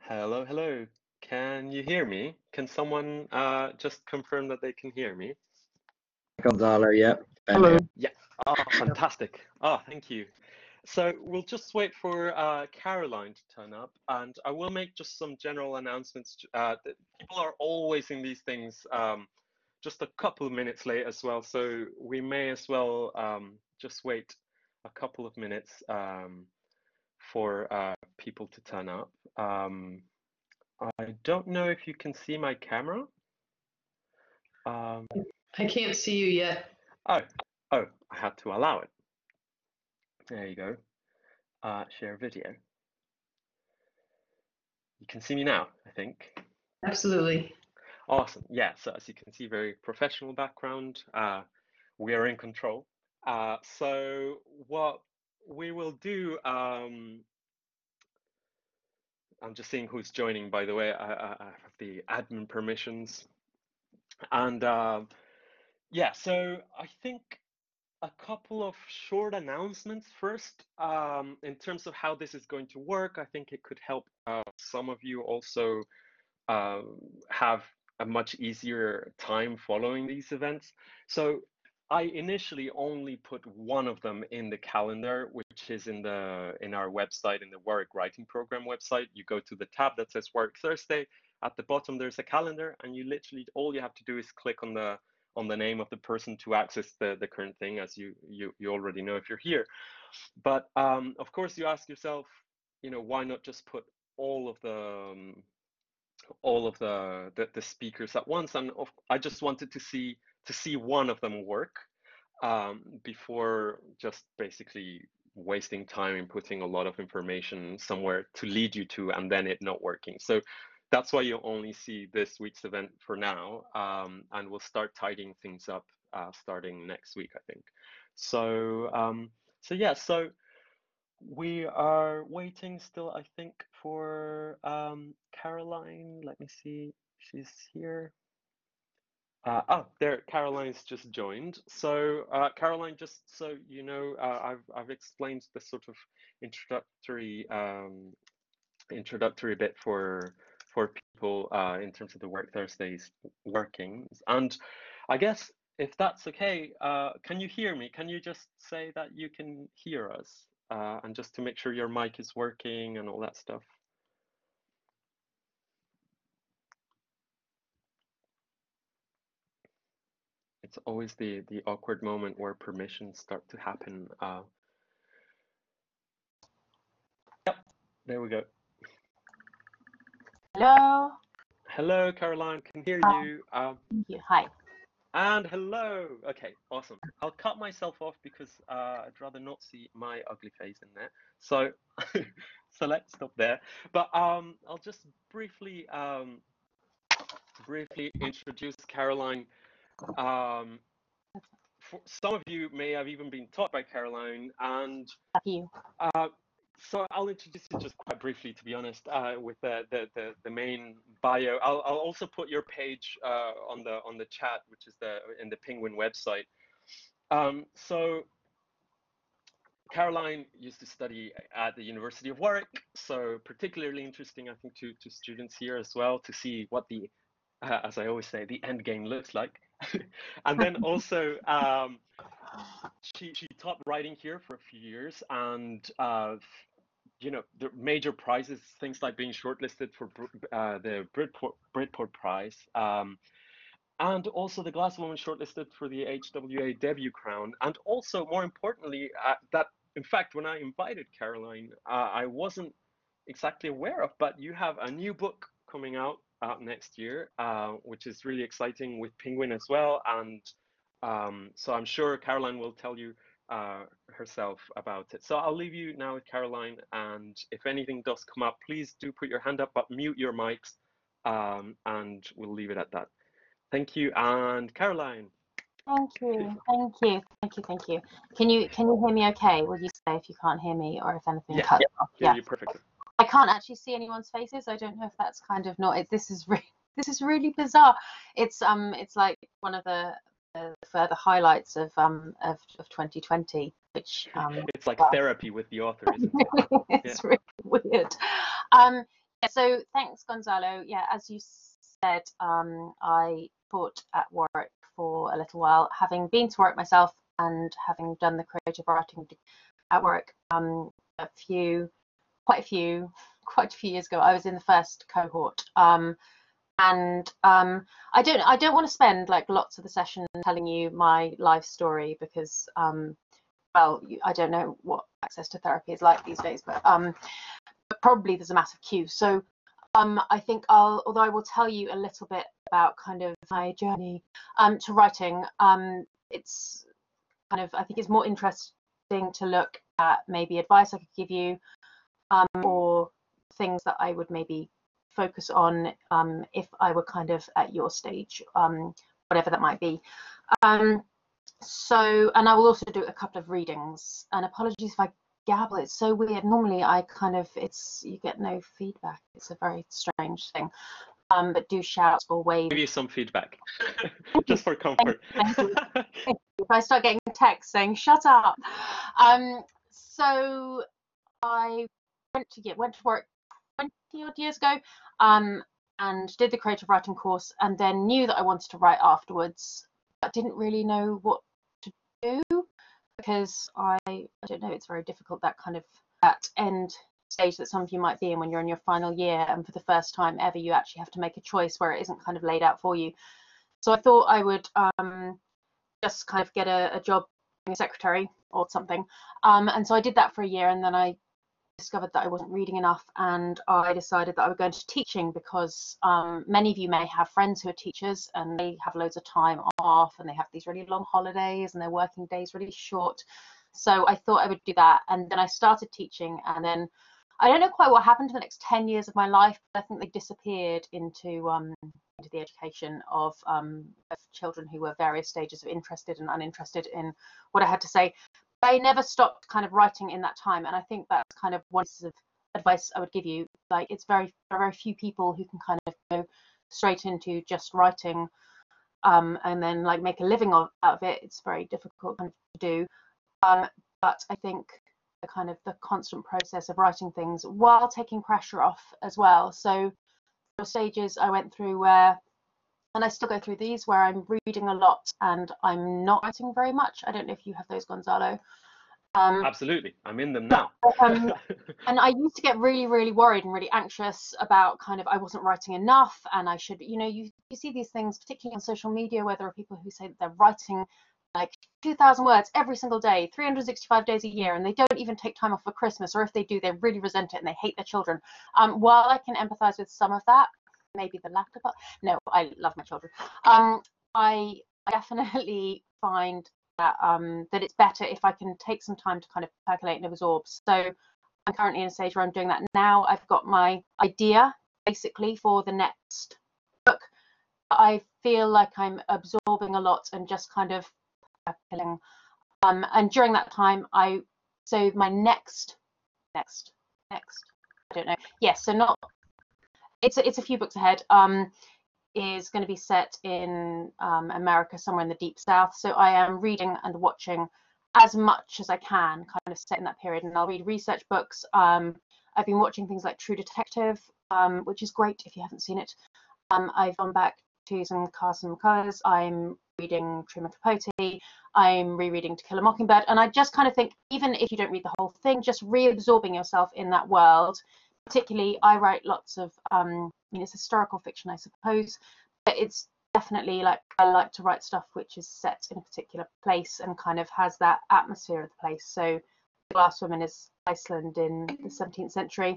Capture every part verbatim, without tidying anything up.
Hello, hello. Can you hear me? Can someone uh, just confirm that they can hear me? Gonzalo, yep. Ben Hello. here. Yeah. Oh, fantastic. Oh, thank you. So we'll just wait for uh, Caroline to turn up, and I will make just some general announcements. Uh, that people are always in these things um, just a couple of minutes late as well, so we may as well um, just wait a couple of minutes um, for uh, people to turn up. Um, I don't know if you can see my camera. Um, I can't see you yet. oh, oh, I had to allow it. There you go. Uh, share video. You can see me now, I think. Absolutely. Awesome. Yeah, so as you can see, very professional background. Uh, we are in control. Uh, so what we will do, um, I'm just seeing who's joining, by the way. I, I, I have the admin permissions. And uh, yeah, so I think a couple of short announcements first. Um, in terms of how this is going to work, I think it could help uh, some of you also uh, have a much easier time following these events. So I initially only put one of them in the calendar, which is in the in our website, in the Warwick Writing Program website. You go to the tab that says Warwick Thursday. At the bottom, there's a calendar, and you literally all you have to do is click on the on the name of the person to access the the current thing, as you you you already know if you're here. But um, of course, you ask yourself, you know, why not just put all of the um, all of the, the the speakers at once? And of, I just wanted to see to see one of them work um, before just basically wasting time and putting a lot of information somewhere to lead you to and then it not working. So that's why you only see this week's event for now, um, and we'll start tidying things up uh, starting next week, I think. So um, so yeah, so we are waiting still, I think, for um, Caroline. Let me see, she's here. Uh, oh, there, Caroline's just joined. So, uh, Caroline, just so you know, uh, I've I've explained the sort of introductory um, introductory bit for for people uh, in terms of the Work Thursdays workings. And I guess if that's okay, uh, can you hear me? Can you just say that you can hear us? Uh, and just to make sure your mic is working and all that stuff. It's always the the awkward moment where permissions start to happen. Uh, yep, there we go. Hello. Hello, Caroline, can hear Um, you. Um, thank you. Hi. and hello. Okay, awesome. I'll cut myself off because uh, I'd rather not see my ugly face in there. So, so let's stop there. But um, I'll just briefly um, briefly introduce Caroline. Um, for some of you may have even been taught by Caroline, and Thank you. uh, so I'll introduce you just quite briefly, to be honest, uh, with the, the the the main bio. I'll I'll also put your page uh, on the on the chat, which is the in the Penguin website. Um, so Caroline used to study at the University of Warwick, so particularly interesting, I think, to to students here as well to see what the, uh, as I always say, the end game looks like. And then also, um, she she taught writing here for a few years, and uh, you know, the major prizes, things like being shortlisted for uh, the Britport, Britport Prize, um, and also the Glass Woman shortlisted for the H W A Debut Crown. And also, more importantly, uh, that in fact, when I invited Caroline, uh, I wasn't exactly aware of, but you have a new book coming out uh, next year, uh, which is really exciting with Penguin as well. And um, so I'm sure Caroline will tell you uh, herself about it. So I'll leave you now with Caroline, and if anything does come up, please do put your hand up, but mute your mics, um, and we'll leave it at that. Thank you, and Caroline. Thank you. Thank you. Thank you. Thank you. Can you can you hear me okay? Will you say if you can't hear me or if anything Yes, cuts off? hear Yeah. you perfectly. I can't actually see anyone's faces. I don't know if that's kind of not. It, this is really this is really bizarre. It's um it's like one of the, the further highlights of um of, of twenty twenty, which um it's like well, therapy with the author, isn't it? it's Yeah. really weird. Um Yeah, so thanks, Gonzalo. Yeah, as you said, um, I taught at Warwick for a little while, having been to Warwick myself and having done the creative writing at Warwick um, a few, quite a few, quite a few years ago. I was in the first cohort, um, and um, I don't, I don't want to spend like lots of the session telling you my life story because, um, well, I don't know what access to therapy is like these days, but, um, but probably there's a massive queue. So um, I think I'll, although I will tell you a little bit about kind of my journey um, to writing, um, it's kind of, I think it's more interesting to look at maybe advice I could give you um, or things that I would maybe focus on um, if I were kind of at your stage, um, whatever that might be. Um, so, and I will also do a couple of readings, and apologies if I gabble, it's so weird. Normally I kind of, it's, you get no feedback. It's a very strange thing. Um, but do shout or wave. Give you some feedback, just for comfort. Thank you. Thank you. If I start getting texts saying shut up. Um, so I went to get went to work twenty odd years ago, um, and did the creative writing course, and then knew that I wanted to write afterwards, but didn't really know what to do because I I don't know, it's very difficult, that kind of that end stage that some of you might be in when you're in your final year and for the first time ever you actually have to make a choice where it isn't kind of laid out for you. So I thought I would um, just kind of get a, a job being a secretary or something, um, and so I did that for a year, and then I discovered that I wasn't reading enough, and I decided that I would go into teaching because um, many of you may have friends who are teachers and they have loads of time off and they have these really long holidays and their working days really short. So I thought I would do that, and then I started teaching, and then I don't know quite what happened to the next ten years of my life, but I think they disappeared into um, into the education of, um, of children who were various stages of interested and uninterested in what I had to say. I never stopped kind of writing in that time, and I think that's kind of one piece of advice I would give you. Like, it's very, very few people who can kind of go straight into just writing um, and then like make a living of, out of it. It's very difficult kind of to do. Um, but I think the kind of the constant process of writing things while taking pressure off as well. So there were stages I went through where, and I still go through these, where I'm reading a lot and I'm not writing very much. I don't know if you have those, Gonzalo. Um, Absolutely, I'm in them now. um, and I used to get really, really worried and really anxious about kind of I wasn't writing enough, and I should, you know, you, you see these things, particularly on social media, where there are people who say that they're writing like two thousand words every single day, three hundred sixty-five days a year, and they don't even take time off for Christmas, or if they do, they really resent it and they hate their children. Um, while I can empathize with some of that, maybe the latter part, no, I love my children. Um, I definitely find that um, that it's better if I can take some time to kind of percolate and absorb. So I'm currently in a stage where I'm doing that now. I've got my idea basically for the next book. I feel like I'm absorbing a lot and just kind of percolating. Um, and during that time, I so my next, next, next, I don't know. Yes, so not. It's a, it's a few books ahead. Um, is going to be set in um, America, somewhere in the deep south. So I am reading and watching as much as I can, kind of set in that period. And I'll read research books. Um, I've been watching things like True Detective, um, which is great if you haven't seen it. Um, I've gone back to some Carson McCullers. I'm reading Truman Capote. I'm rereading To Kill a Mockingbird. And I just kind of think, even if you don't read the whole thing, just reabsorbing yourself in that world. Particularly, I write lots of, um, I mean, it's historical fiction, I suppose, but it's definitely like, I like to write stuff which is set in a particular place and kind of has that atmosphere of the place. So The Glass Woman is Iceland in the seventeenth century.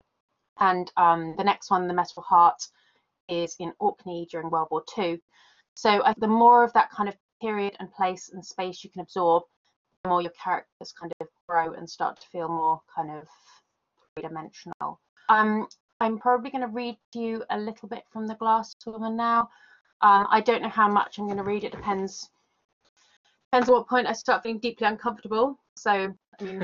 And um, the next one, The Metal Heart, is in Orkney during World War Two. So I, the more of that kind of period and place and space you can absorb, the more your characters kind of grow and start to feel more kind of three-dimensional. Um, I'm probably going to read to you a little bit from The Glass Woman now. Um, I don't know how much I'm going to read. It depends. Depends at what point I start feeling deeply uncomfortable. So, I mean,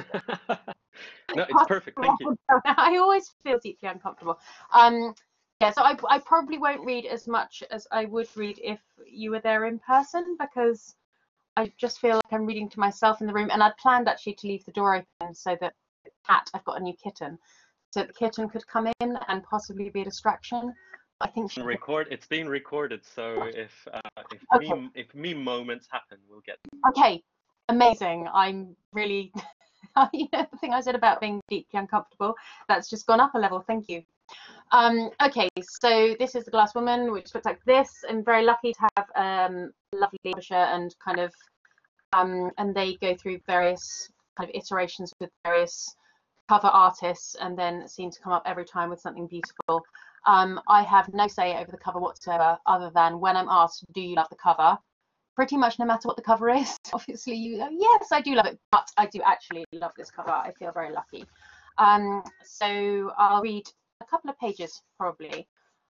no, it's perfect. Thank you. I always feel deeply uncomfortable. Um, yeah, so I, I probably won't read as much as I would read if you were there in person, because I just feel like I'm reading to myself in the room. And I'd planned actually to leave the door open so that cat, I've got a new kitten, so the kitten could come in and possibly be a distraction. I think she record. It's being recorded, so if uh, if okay. meme if meme moments happen, we'll get. Okay, amazing. I'm really, you know, the thing I said about being deeply uncomfortable, that's just gone up a level. Thank you. Um, okay, so this is the Glass Woman, which looks like this. I'm very lucky to have um, lovely publisher and kind of, um, and they go through various kind of iterations with various cover artists, and then seem to come up every time with something beautiful. Um, I have no say over the cover whatsoever, other than when I'm asked, do you love the cover? Pretty much no matter what the cover is, obviously you go, yes, I do love it, but I do actually love this cover. I feel very lucky. Um, so I'll read a couple of pages, probably.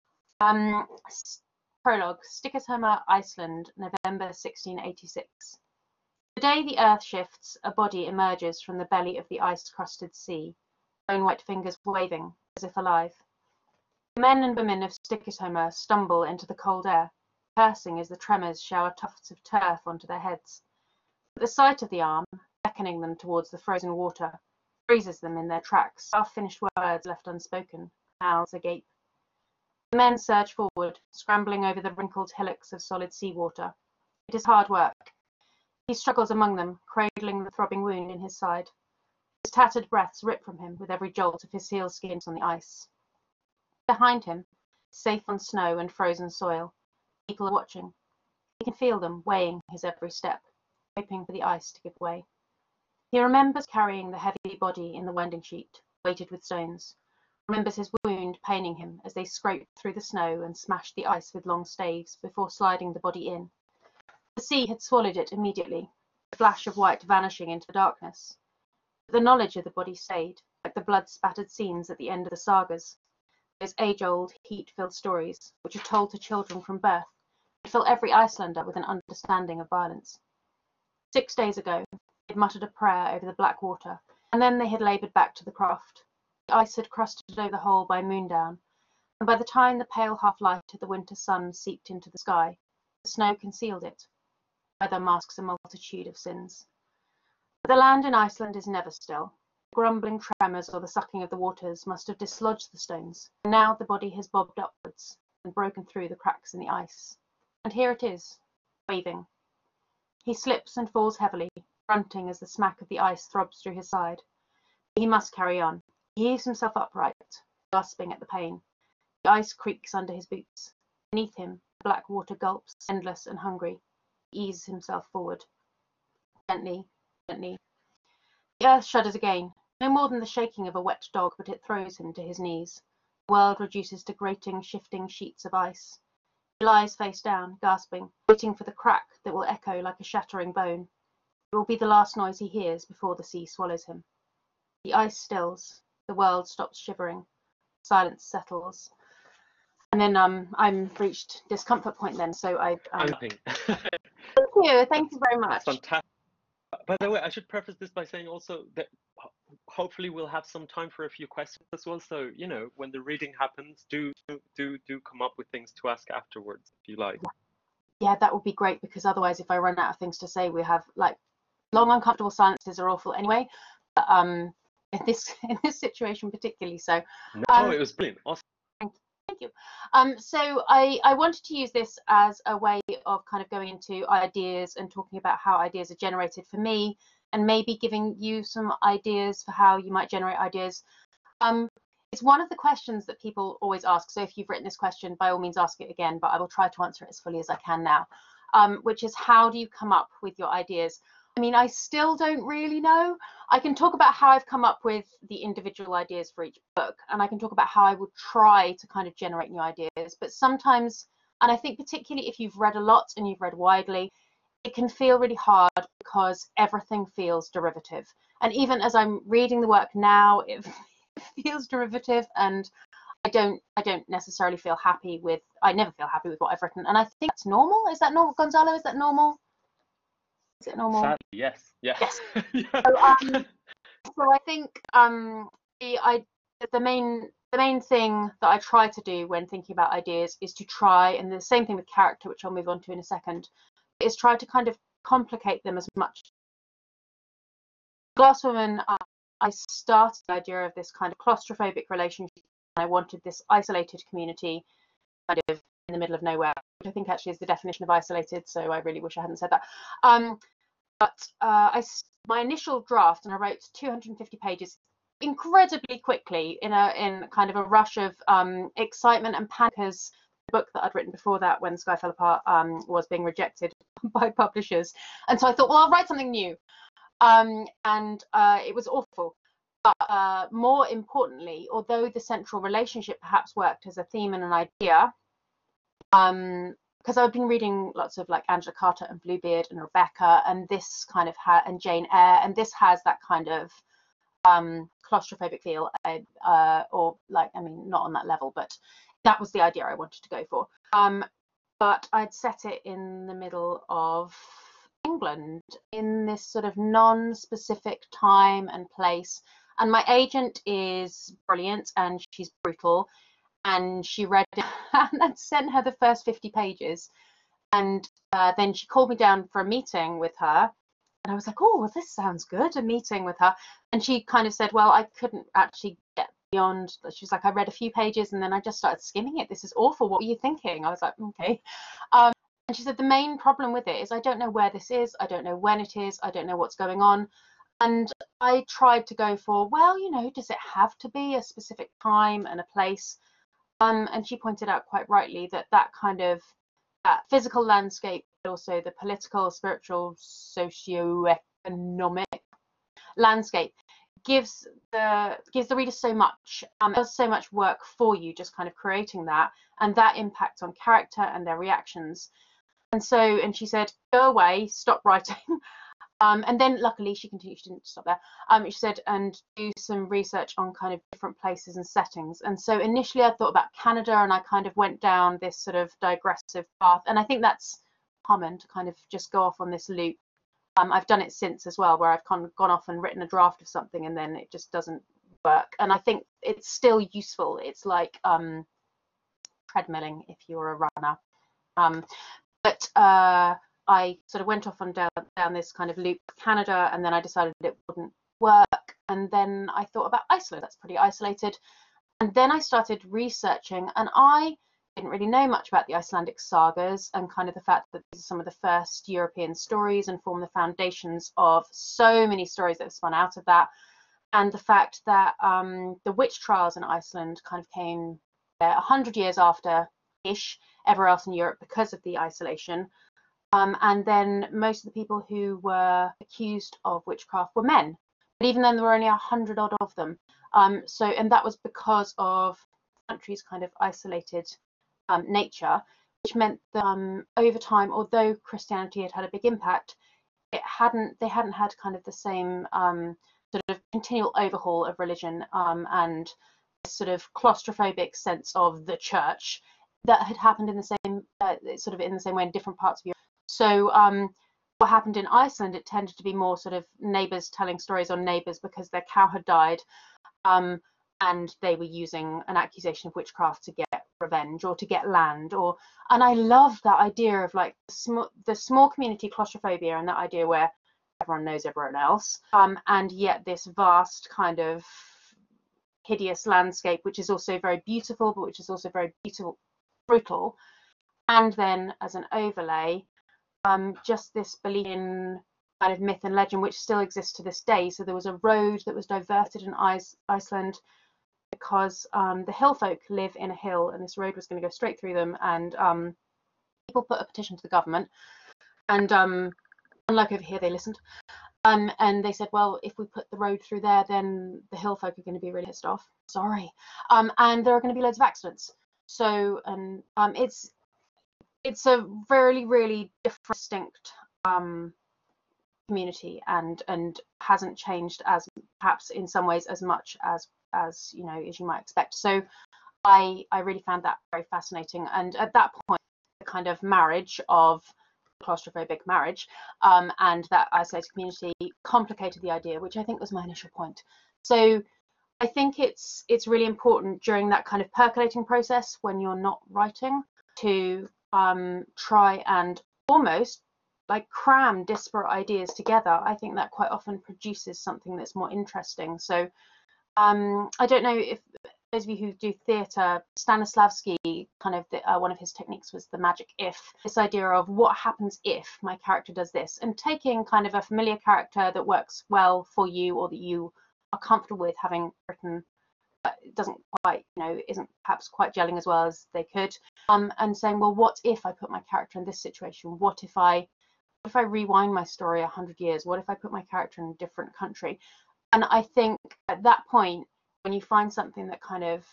Um, prologue, Stikisholmur, Iceland, November sixteen eighty-six. The day the earth shifts, a body emerges from the belly of the ice-crusted sea, bone white fingers waving, as if alive. The men and women of Stikisholmur stumble into the cold air, cursing as the tremors shower tufts of turf onto their heads. But the sight of the arm, beckoning them towards the frozen water, freezes them in their tracks, half-finished words left unspoken, mouths agape. The men surge forward, scrambling over the wrinkled hillocks of solid seawater. It is hard work. He struggles among them, cradling the throbbing wound in his side. His tattered breaths rip from him with every jolt of his seal skins on the ice. Behind him, safe on snow and frozen soil, people are watching. He can feel them weighing his every step, hoping for the ice to give way. He remembers carrying the heavy body in the winding sheet, weighted with stones. Remembers his wound paining him as they scraped through the snow and smashed the ice with long staves before sliding the body in. The sea had swallowed it immediately, the flash of white vanishing into the darkness. But the knowledge of the body stayed, like the blood-spattered scenes at the end of the sagas, those age-old, heat-filled stories which are told to children from birth and fill every Icelander with an understanding of violence. Six days ago, they had muttered a prayer over the black water, and then they had laboured back to the croft. The ice had crusted over the hole by moondown, and by the time the pale half-light of the winter sun seeped into the sky, the snow concealed it. Weather masks a multitude of sins. But the land in Iceland is never still. The grumbling tremors or the sucking of the waters must have dislodged the stones, and now the body has bobbed upwards and broken through the cracks in the ice. And here it is, waving. He slips and falls heavily, grunting as the smack of the ice throbs through his side. He must carry on. He heaves himself upright, gasping at the pain. The ice creaks under his boots. Beneath him, the black water gulps, endless and hungry. He eases himself forward. Gently, gently. The earth shudders again, no more than the shaking of a wet dog, but it throws him to his knees. The world reduces to grating, shifting sheets of ice. He lies face down, gasping, waiting for the crack that will echo like a shattering bone. It will be the last noise he hears before the sea swallows him. The ice stills. The world stops shivering. Silence settles. And then um, I'm reached discomfort point then, so I... Um, Thank you. Thank you very much. Fantastic. By the way, I should preface this by saying also that hopefully we'll have some time for a few questions as well. So, you know, when the reading happens, do do do come up with things to ask afterwards if you like. Yeah, that would be great, because otherwise if I run out of things to say, we have like long uncomfortable silences are awful anyway. But, um, in this in this situation particularly, so. No, um, it was brilliant. Awesome. Thank you. Um, so I, I wanted to use this as a way of kind of going into ideas and talking about how ideas are generated for me, and maybe giving you some ideas for how you might generate ideas. Um, it's one of the questions that people always ask. So if you've written this question, by all means ask it again, but I will try to answer it as fully as I can now, um, which is, how do you come up with your ideas? I mean, I still don't really know. I can talk about how I've come up with the individual ideas for each book, and I can talk about how I would try to kind of generate new ideas. But sometimes, and I think particularly if you've read a lot and you've read widely, it can feel really hard because everything feels derivative. And even as I'm reading the work now, it feels derivative, and I don't I don't necessarily feel happy with, I never feel happy with what I've written. And I think that's normal. Is that normal? Gonzalo, is that normal? Is it normal? Sadly, yes. Yeah. Yes. Yeah. So, um, so I think um, the I the main the main thing that I try to do when thinking about ideas is to try, and the same thing with character, which I'll move on to in a second, is try to kind of complicate them as much. Glass Woman, uh, I started the idea of this kind of claustrophobic relationship. I wanted this isolated community kind of in the middle of nowhere, which I think actually is the definition of isolated, so I really wish I hadn't said that. Um, but uh, I, my initial draft, and I wrote two hundred fifty pages incredibly quickly in a in kind of a rush of um, excitement and panic, because the book that I'd written before that, When the Sky Fell Apart, um, was being rejected by publishers. And so I thought, well, I'll write something new. Um, and uh, it was awful. But uh, more importantly, although the central relationship perhaps worked as a theme and an idea, um, because I've been reading lots of like Angela Carter and Bluebeard and Rebecca, and this kind of ha and Jane Eyre, and this has that kind of um, claustrophobic feel, uh, or like, I mean, not on that level, but that was the idea I wanted to go for. Um, but I'd set it in the middle of England, in this sort of non-specific time and place. And my agent is brilliant, and she's brutal, and she read it and then sent her the first fifty pages. And uh, then she called me down for a meeting with her. And I was like, oh, well, this sounds good, a meeting with her. And she kind of said, well, I couldn't actually get beyond. She was like, I read a few pages and then I just started skimming it. This is awful. What were you thinking? I was like, okay. Um, and she said, the main problem with it is I don't know where this is. I don't know when it is. I don't know what's going on. And I tried to go for, well, you know, does it have to be a specific time and a place? Um, and she pointed out quite rightly that that kind of that physical landscape, but also the political, spiritual, socio-economic landscape gives the gives the reader so much. Um, it does so much work for you, just kind of creating that, and that impacts on character and their reactions. And so, and she said, go away, stop writing. Um, and then luckily she continued, she didn't stop there. Um, she said, and do some research on kind of different places and settings. And so initially I thought about Canada, and I kind of went down this sort of digressive path. And I think that's common, to kind of just go off on this loop. Um, I've done it since as well, where I've kind of gone off and written a draft of something and then it just doesn't work. And I think it's still useful. It's like um, treadmilling if you're a runner. Um, but uh, I sort of went off on down, down this kind of loop of Canada, and then I decided it wouldn't work. And then I thought about Iceland. That's pretty isolated. And then I started researching, and I didn't really know much about the Icelandic sagas, and kind of the fact that these are some of the first European stories and form the foundations of so many stories that have spun out of that. And the fact that um, the witch trials in Iceland kind of came a uh, hundred years after-ish everywhere else in Europe because of the isolation. Um, and then most of the people who were accused of witchcraft were men. But even then, there were only a hundred odd of them. Um, so, and that was because of the country's kind of isolated um, nature, which meant that um, over time, although Christianity had had a big impact, it hadn't. They hadn't had kind of the same um, sort of continual overhaul of religion um, and sort of claustrophobic sense of the church that had happened in the same uh, sort of in the same way in different parts of Europe. So um, what happened in Iceland, it tended to be more sort of neighbours telling stories on neighbours because their cow had died, um, and they were using an accusation of witchcraft to get revenge or to get land. Or and I love that idea of like the small, the small community claustrophobia, and that idea where everyone knows everyone else, um, and yet this vast kind of hideous landscape, which is also very beautiful, but which is also very beautiful, brutal. And then as an overlay, Um, just this belief in kind of myth and legend, which still exists to this day. So there was a road that was diverted in Ice, Iceland because um, the hill folk live in a hill, and this road was going to go straight through them. And um, people put a petition to the government, and um, unlike over here, they listened. Um, and they said, well, if we put the road through there, then the hill folk are going to be really pissed off. Sorry. Um, and there are going to be loads of accidents. So, and um, it's it's a really, really different, distinct um, community, and and hasn't changed as perhaps in some ways as much as as you know as you might expect. So, I I really found that very fascinating. And at that point, the kind of marriage of claustrophobic marriage um, and that isolated community complicated the idea, which I think was my initial point. So, I think it's it's really important during that kind of percolating process when you're not writing to Um, try and almost like cram disparate ideas together, I think that quite often produces something that's more interesting. So um, I don't know if those of you who do theatre, Stanislavski, kind of the, uh, one of his techniques was the magic if, this idea of what happens if my character does this, and taking kind of a familiar character that works well for you or that you are comfortable with having written, but it doesn't quite, you know, isn't perhaps quite gelling as well as they could, um, and saying, well, what if I put my character in this situation? What if I, what if I rewind my story a hundred years? What if I put my character in a different country? And I think at that point, when you find something that kind of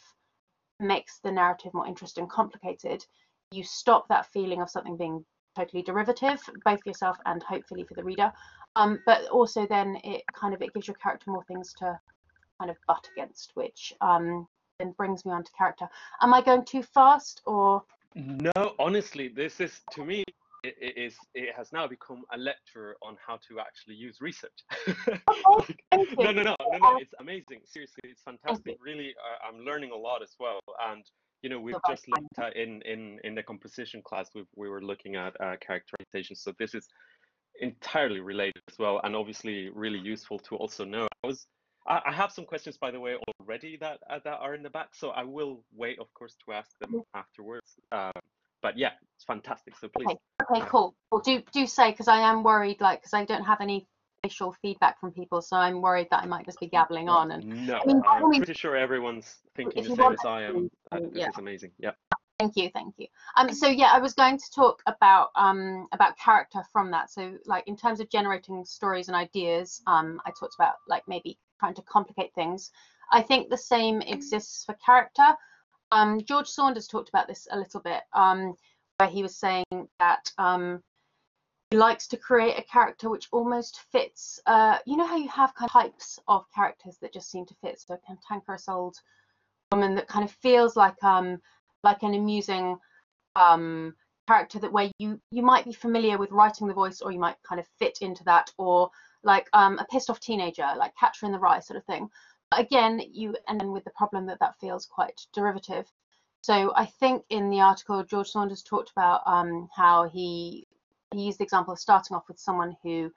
makes the narrative more interesting, complicated, you stop that feeling of something being totally derivative, both for yourself and hopefully for the reader. Um, but also then it kind of, it gives your character more things to kind of butt against, which um, then brings me on to character. Am I going too fast or? No, honestly, this is, to me, it, it is it has now become a lecture on how to actually use research. Okay, thank you. no, no, no, no, no, it's amazing. Seriously, it's fantastic. you. Really, uh, I'm learning a lot as well. And you know, we've Bye-bye. just looked at in in in the composition class, we we were looking at uh, characterization. So this is entirely related as well, and obviously really useful to also know. I was I, I have some questions, by the way, already that uh, that are in the back, so I will wait, of course, to ask them afterwards. Um, but yeah, it's fantastic. So please. Okay, okay, cool. Well, do do say, because I am worried, like, because I don't have any facial feedback from people, so I'm worried that I might just be gabbling on. And No, I mean, by all I'm means, pretty sure everyone's thinking if the you same want as I am. to, That um, this yeah. is amazing. Yeah. Thank you, thank you. Um, so yeah, I was going to talk about um about character from that. So like in terms of generating stories and ideas, um, I talked about like maybe trying to complicate things. I think the same exists for character. Um, George Saunders talked about this a little bit, um, where he was saying that um, he likes to create a character which almost fits. Uh, you know how you have kind of types of characters that just seem to fit. So a cantankerous old woman that kind of feels like um like an amusing um character that where you you might be familiar with writing the voice, or you might kind of fit into that, or like um a pissed off teenager like Catcher in the Rye sort of thing. But again, you end with the problem that that feels quite derivative. So I think in the article George Saunders talked about um how he he used the example of starting off with someone who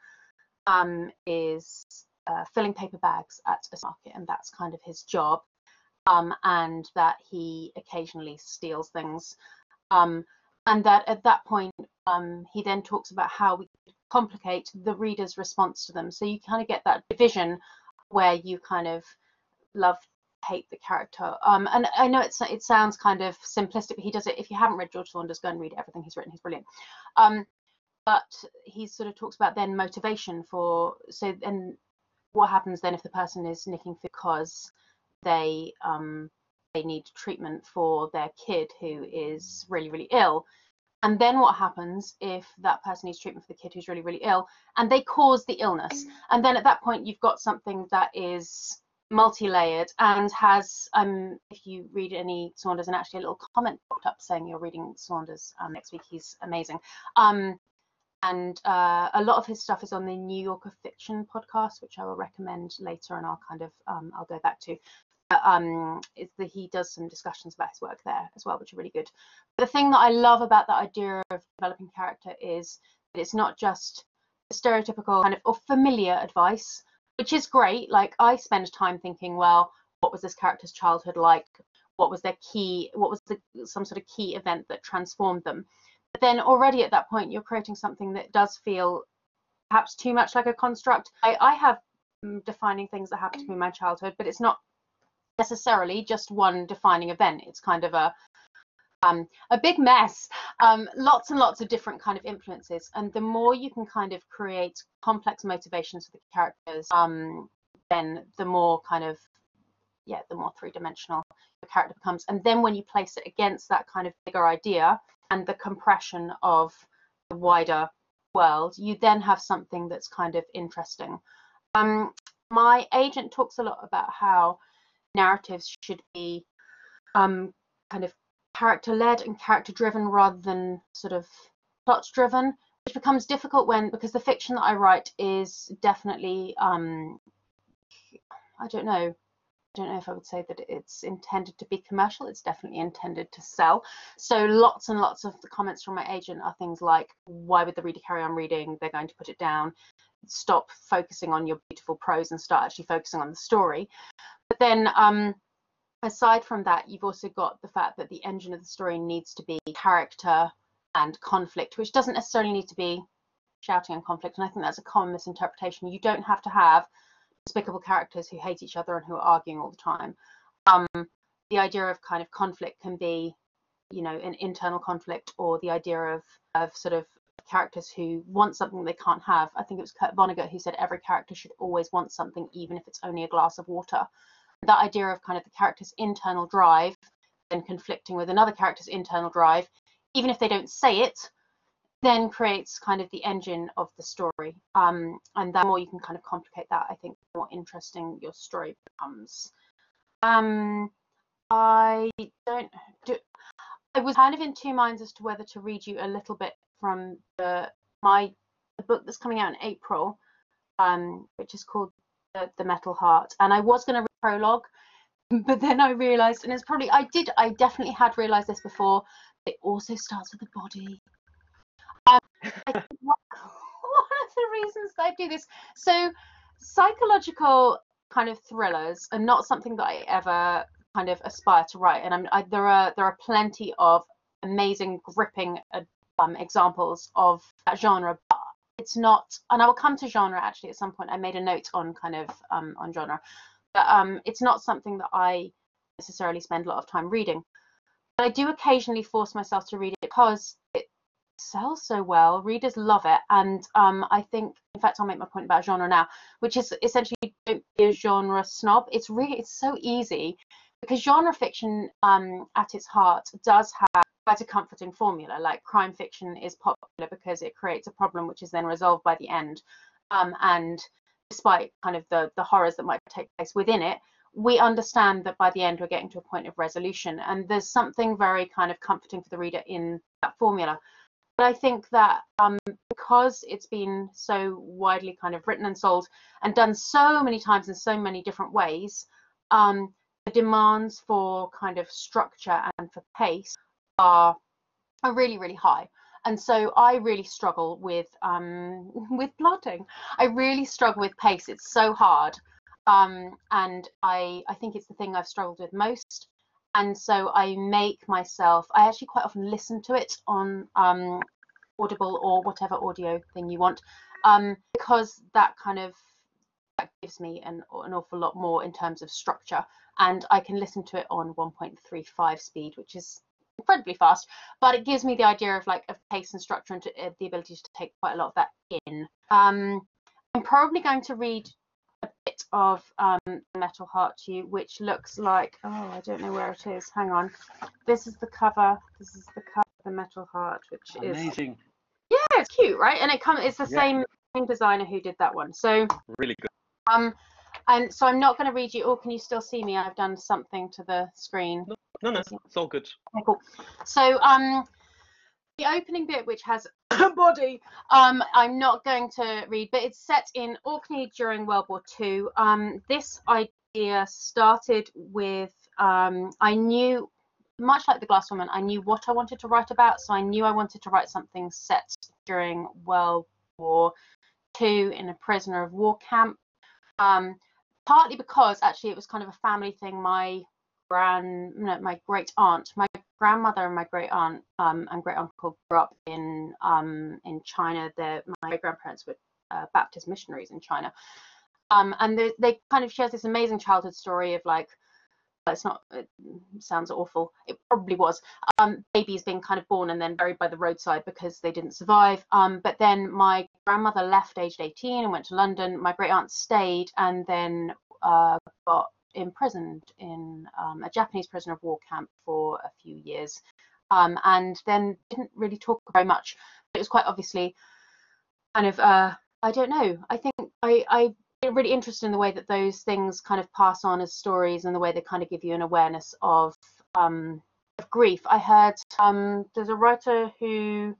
um is uh, filling paper bags at a market, and that's kind of his job. Um, and that he occasionally steals things, um, and that at that point um, he then talks about how we complicate the reader's response to them. So you kind of get that division where you kind of love, hate the character. Um, and I know it's it sounds kind of simplistic, but he does it. If you haven't read George Saunders, go and read everything he's written. He's brilliant. Um, but he sort of talks about then motivation for, so then what happens then if the person is nicking because they um, they need treatment for their kid who is really, really ill. And then what happens if that person needs treatment for the kid who's really, really ill, and they cause the illness? And then at that point, you've got something that is multi-layered and has, um, if you read any Saunders, and actually a little comment popped up saying you're reading Saunders um, next week, he's amazing. Um, and uh, a lot of his stuff is on the New Yorker Fiction podcast, which I will recommend later, and I'll kind of, um, I'll go back to. Um, is that he does some discussions about his work there as well, which are really good. But the thing that I love about the idea of developing character is that it's not just stereotypical kind of or familiar advice, which is great. Like I spend time thinking, well, what was this character's childhood like? What was their key? What was the, some sort of key event that transformed them? But then already at that point, you're creating something that does feel perhaps too much like a construct. I, I have defining things that happened to me in my childhood, but it's not necessarily just one defining event. It's kind of a um, a big mess, um, lots and lots of different kind of influences. And the more you can kind of create complex motivations for the characters, um, then the more kind of, yeah, the more three-dimensional the character becomes. And then when you place it against that kind of bigger idea and the compression of the wider world, you then have something that's kind of interesting. Um, my agent talks a lot about how narratives should be um, kind of character-led and character-driven rather than sort of plot-driven, which becomes difficult when, because the fiction that I write is definitely, um, I don't know, I don't know if I would say that it's intended to be commercial. It's definitely intended to sell. So lots and lots of the comments from my agent are things like, why would the reader carry on reading? They're going to put it down. Stop focusing on your beautiful prose and start actually focusing on the story. But then um, aside from that, you've also got the fact that the engine of the story needs to be character and conflict, which doesn't necessarily need to be shouting and conflict. And I think that's a common misinterpretation. You don't have to have despicable characters who hate each other and who are arguing all the time. Um, the idea of kind of conflict can be, you know, an internal conflict, or the idea of, of sort of characters who want something they can't have. I think it was Kurt Vonnegut who said every character should always want something, even if it's only a glass of water. That idea of kind of the character's internal drive and conflicting with another character's internal drive, even if they don't say it, then creates kind of the engine of the story. Um, and the more you can kind of complicate that, I think the more interesting your story becomes. Um, I don't do. I was kind of in two minds as to whether to read you a little bit from the my the book that's coming out in April, um, which is called The, the Metal Heart, and I was going to read prologue, but then I realised, and it's probably I did I definitely had realised this before. It also starts with the body. Um, I think one, one of the reasons that I do this, so psychological kind of thrillers are not something that I ever kind of aspire to write, and I'm I, there are there are plenty of amazing, gripping uh, um, examples of that genre. But it's not, and I will come to genre actually at some point. I made a note on kind of um, on genre, but um, it's not something that I necessarily spend a lot of time reading. But I do occasionally force myself to read it because it sells so well. Readers love it, and um, I think, in fact, I'll make my point about genre now, which is essentially don't be a genre snob. It's really it's so easy because genre fiction, um, at its heart, does have quite a comforting formula. Like crime fiction is popular because it creates a problem which is then resolved by the end, um, and despite kind of the the horrors that might take place within it, we understand that by the end we're getting to a point of resolution, and there's something very kind of comforting for the reader in that formula. But I think that um, because it's been so widely kind of written and sold and done so many times in so many different ways, um, the demands for kind of structure and for pace are are really, really high. And so I really struggle with um, with plotting. I really struggle with pace. It's so hard. Um, and I, I think it's the thing I've struggled with most. And so I make myself, I actually quite often listen to it on um, Audible or whatever audio thing you want, um, because that kind of that gives me an, an awful lot more in terms of structure. And I can listen to it on one point three five speed, which is incredibly fast, but it gives me the idea of like of pace and structure and to, uh, the ability to take quite a lot of that in. Um, I'm probably going to read a bit of um, Metal Heart to you, which looks like, oh, I don't know where it is. Hang on. This is the cover. This is the cover of the Metal Heart, which Amazing. is amazing. Yeah, it's cute, right? And it comes. It's the Yeah. same, same designer who did that one. So Really good. um, and so I'm not going to read you. Oh, can you still see me? I've done something to the screen. No, no, no, it's all good. Okay, cool. So um, the opening bit, which has a body, um, I'm not going to read, but it's set in Orkney during World War Two. Um, this idea started with, um, I knew, much like The Glass Woman, I knew what I wanted to write about. So I knew I wanted to write something set during World War Two in a prisoner of war camp. Um, partly because actually it was kind of a family thing. My grand, no, my great aunt, my grandmother and my great aunt um, and great uncle grew up in um, in China. Their my great grandparents were uh, Baptist missionaries in China, um, and they, they kind of shares this amazing childhood story of like, it's not, it sounds awful, it probably was, um, babies being kind of born and then buried by the roadside because they didn't survive. Um, but then my grandmother left aged eighteen and went to London. My great aunt stayed and then uh, got imprisoned in um, a Japanese prisoner of war camp for a few years, um, and then didn't really talk very much. It was quite obviously kind of, uh, I don't know, I think I, I really interested in the way that those things kind of pass on as stories and the way they kind of give you an awareness of, um, of grief. I heard um, there's a writer who,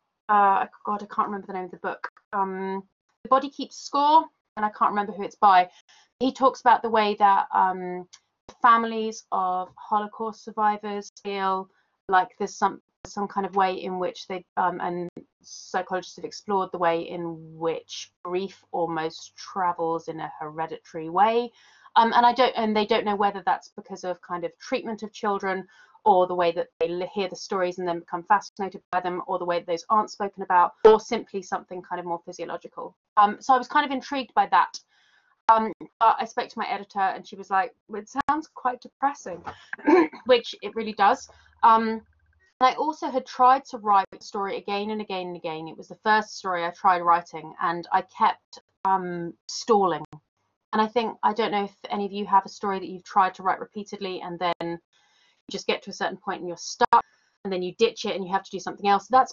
uh, God, I can't remember the name of the book. Um, The Body Keeps Score, and I can't remember who it's by. He talks about the way that um, families of Holocaust survivors feel like there's some some kind of way in which they um, and psychologists have explored the way in which grief almost travels in a hereditary way, um, and I don't and they don't know whether that's because of kind of treatment of children, or the way that they hear the stories and then become fascinated by them, or the way that those aren't spoken about, or simply something kind of more physiological. Um, so I was kind of intrigued by that. Um, but I spoke to my editor and she was like, well, it sounds quite depressing, which it really does. Um, and I also had tried to write the story again and again and again. It was the first story I tried writing, and I kept um, stalling. And I think, I don't know if any of you have a story that you've tried to write repeatedly, and then you just get to a certain point and you're stuck, and then you ditch it and you have to do something else. That's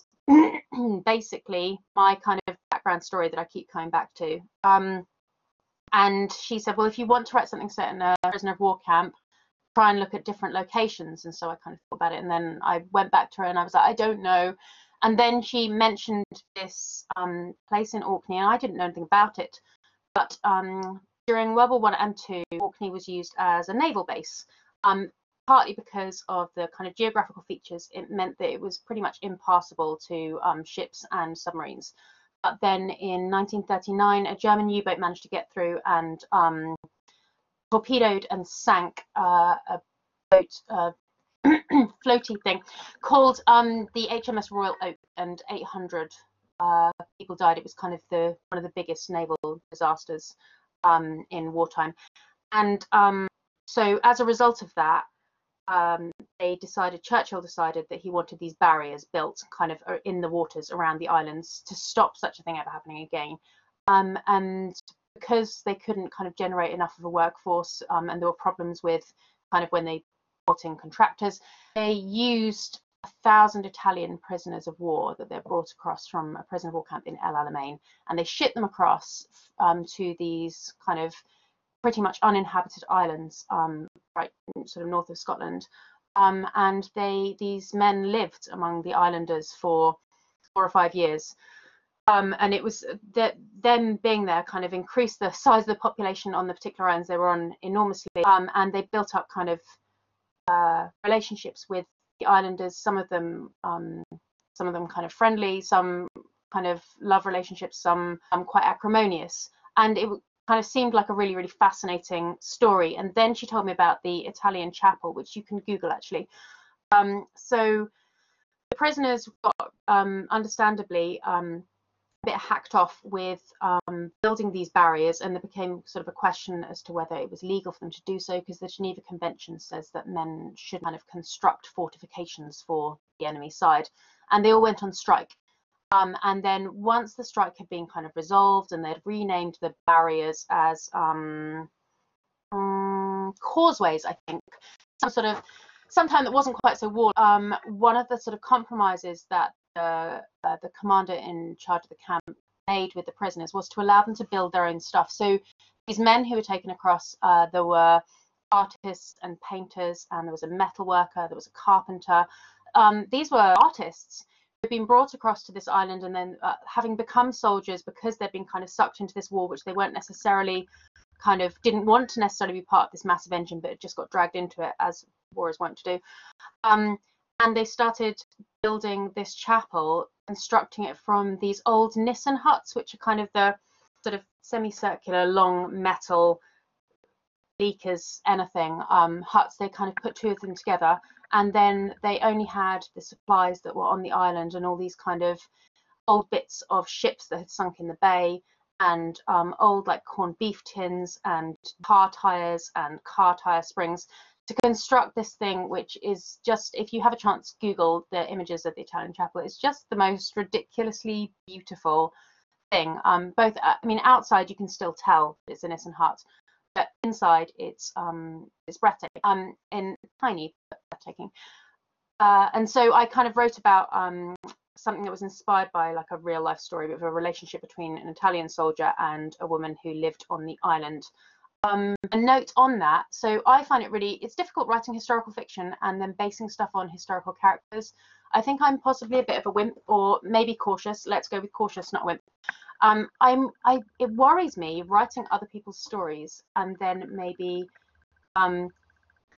basically my kind of background story that I keep coming back to. Um, and she said, well, if you want to write something set in a prisoner of war camp, try and look at different locations. And so I kind of thought about it, and then I went back to her and I was like, I don't know. And then she mentioned this um, place in Orkney, and I didn't know anything about it, but um, during World War One and Two, Orkney was used as a naval base, um, partly because of the kind of geographical features. It meant that it was pretty much impassable to um, ships and submarines. But then in nineteen thirty-nine, a German U-boat managed to get through and um, torpedoed and sank uh, a boat, uh, floaty thing called um, the H M S Royal Oak, and eight hundred uh, people died. It was kind of the one of the biggest naval disasters um, in wartime. And um, so as a result of that, um, they decided, Churchill decided that he wanted these barriers built kind of in the waters around the islands to stop such a thing ever happening again. Um, and because they couldn't kind of generate enough of a workforce, um, and there were problems with kind of when they brought in contractors, they used a thousand Italian prisoners of war that they brought across from a prisoner of war camp in El Alamein, and they shipped them across um, to these kind of pretty much uninhabited islands, um, right sort of north of Scotland, um, and they these men lived among the islanders for four or five years. Um, and it was that them being there kind of increased the size of the population on the particular islands they were on enormously, um, and they built up kind of uh, relationships with the islanders. Some of them, um, some of them kind of friendly, some kind of love relationships, some um, quite acrimonious. And it kind of seemed like a really, really fascinating story. And then she told me about the Italian chapel, which you can Google actually. Um, so the prisoners got, um, understandably, um, bit hacked off with um, building these barriers, and there became sort of a question as to whether it was legal for them to do so, because the Geneva Convention says that men should kind of construct fortifications for the enemy side, and they all went on strike. Um, and then once the strike had been kind of resolved and they'd renamed the barriers as um, um, causeways, I think, some sort of sometime that wasn't quite so warm, um, one of the sort of compromises that Uh, uh, the commander in charge of the camp made with the prisoners was to allow them to build their own stuff. So these men who were taken across, uh, there were artists and painters, and there was a metal worker, there was a carpenter. Um, these were artists who had been brought across to this island, and then uh, having become soldiers because they'd been kind of sucked into this war, which they weren't necessarily kind of didn't want to necessarily be part of this massive engine, but it just got dragged into it, as warriors want to do. Um, and they started building this chapel, constructing it from these old Nissen huts, which are kind of the sort of semicircular, long metal, bleak as anything um, huts. They kind of put two of them together, and then they only had the supplies that were on the island and all these kind of old bits of ships that had sunk in the bay, and um, old like corned beef tins and car tires and car tire springs, to construct this thing, which is just, if you have a chance, Google the images of the Italian chapel. It's just the most ridiculously beautiful thing. Um, both, I mean, outside you can still tell it's a Nissen hut, but inside it's um, it's breathtaking. Um, in tiny, but breathtaking. Uh, and so I kind of wrote about um, something that was inspired by like a real life story of a relationship between an Italian soldier and a woman who lived on the island. Um, a note on that, so I find it really, it's difficult writing historical fiction and then basing stuff on historical characters. I think I'm possibly a bit of a wimp, or maybe cautious. Let's go with cautious, not wimp. Um, I'm, I, it worries me writing other people's stories and then maybe um,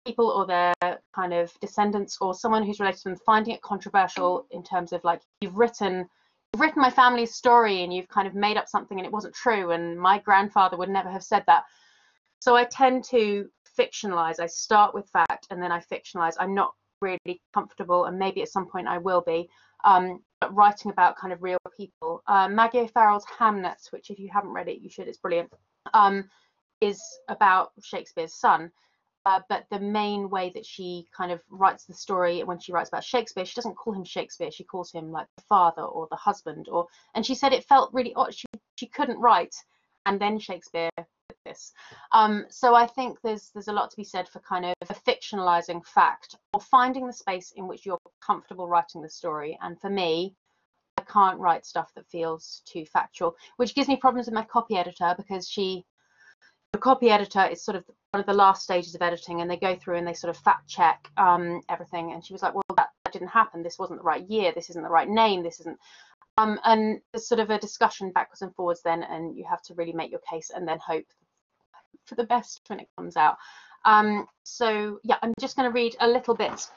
people or their kind of descendants or someone who's related to them finding it controversial in terms of like, you've written you've written my family's story and you've kind of made up something and it wasn't true and my grandfather would never have said that. So I tend to fictionalize. I start with fact and then I fictionalize. I'm not really comfortable, and maybe at some point I will be, um, but writing about kind of real people. Uh, Maggie O'Farrell's Hamnet, which if you haven't read it, you should, it's brilliant, um, is about Shakespeare's son. Uh, but the main way that she kind of writes the story, when she writes about Shakespeare, she doesn't call him Shakespeare. She calls him like the father or the husband. Or, and she said it felt really odd. She she couldn't write, and then Shakespeare did this. Um, so I think there's there's a lot to be said for kind of fictionalizing fact or finding the space in which you're comfortable writing the story. And for me, I can't write stuff that feels too factual, which gives me problems with my copy editor, because she. The copy editor is sort of one of the last stages of editing, and they go through and they sort of fact check um, everything. And she was like, well, that, that didn't happen. This wasn't the right year. This isn't the right name. This isn't. Um, and there's sort of a discussion backwards and forwards then, and you have to really make your case and then hope for the best when it comes out. Um, so yeah, I'm just going to read a little bit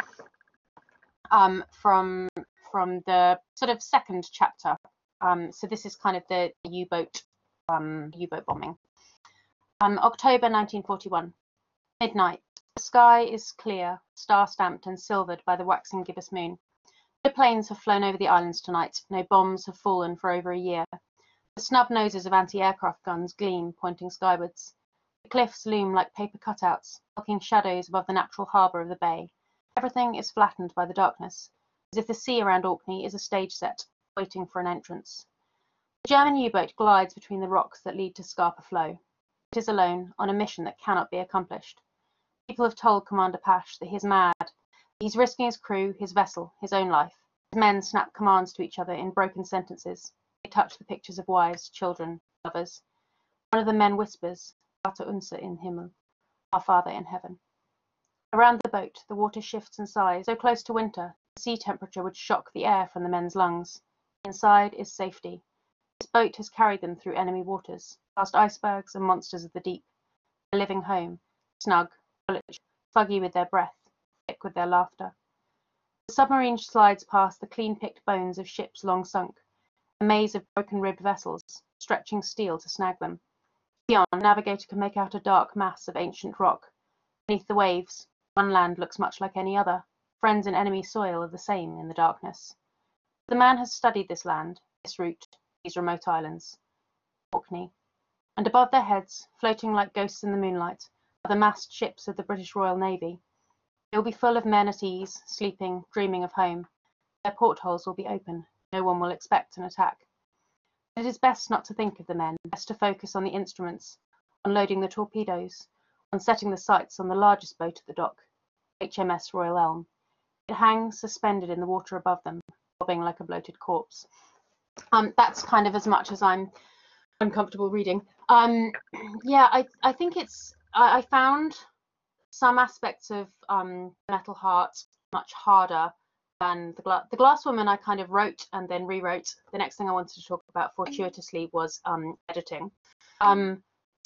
um, from from the sort of second chapter. Um, so this is kind of the U-boat um, U-boat bombing. Um, October nineteen forty-one, midnight. The sky is clear, star-stamped and silvered by the waxing gibbous moon. No planes have flown over the islands tonight. No bombs have fallen for over a year. The snub noses of anti-aircraft guns gleam, pointing skywards. The cliffs loom like paper cutouts, hulking shadows above the natural harbour of the bay. Everything is flattened by the darkness, as if the sea around Orkney is a stage set, waiting for an entrance. The German U-boat glides between the rocks that lead to Scapa Flow. It is alone, on a mission that cannot be accomplished. People have told Commander Pash that he is mad. He's risking his crew, his vessel, his own life. His men snap commands to each other in broken sentences. They touch the pictures of wives, children, lovers. One of the men whispers, Vater unser in Himmel, our Father in heaven. Around the boat, the water shifts and sighs. So close to winter, the sea temperature would shock the air from the men's lungs. Inside is safety. This boat has carried them through enemy waters, past icebergs and monsters of the deep. A living home, snug, bullish, fuggy with their breath, thick with their laughter. The submarine slides past the clean-picked bones of ships long sunk, a maze of broken-ribbed vessels, stretching steel to snag them. Beyond, the navigator can make out a dark mass of ancient rock. Beneath the waves, one land looks much like any other. Friends and enemy soil are the same in the darkness. The man has studied this land, this route, these remote islands. Orkney. And above their heads, floating like ghosts in the moonlight, are the massed ships of the British Royal Navy. They will be full of men at ease, sleeping, dreaming of home. Their portholes will be open. No one will expect an attack. It is best not to think of the men, best to focus on the instruments, on loading the torpedoes, on setting the sights on the largest boat at the dock, H M S Royal Elm. It hangs suspended in the water above them, bobbing like a bloated corpse. Um, that's kind of as much as I'm uncomfortable reading. Um, yeah, I, I think it's, I, I found some aspects of um, Metal Heart much harder than the, Gla the Glass Woman. I kind of wrote and then rewrote. The next thing I wanted to talk about fortuitously was um, editing. Um,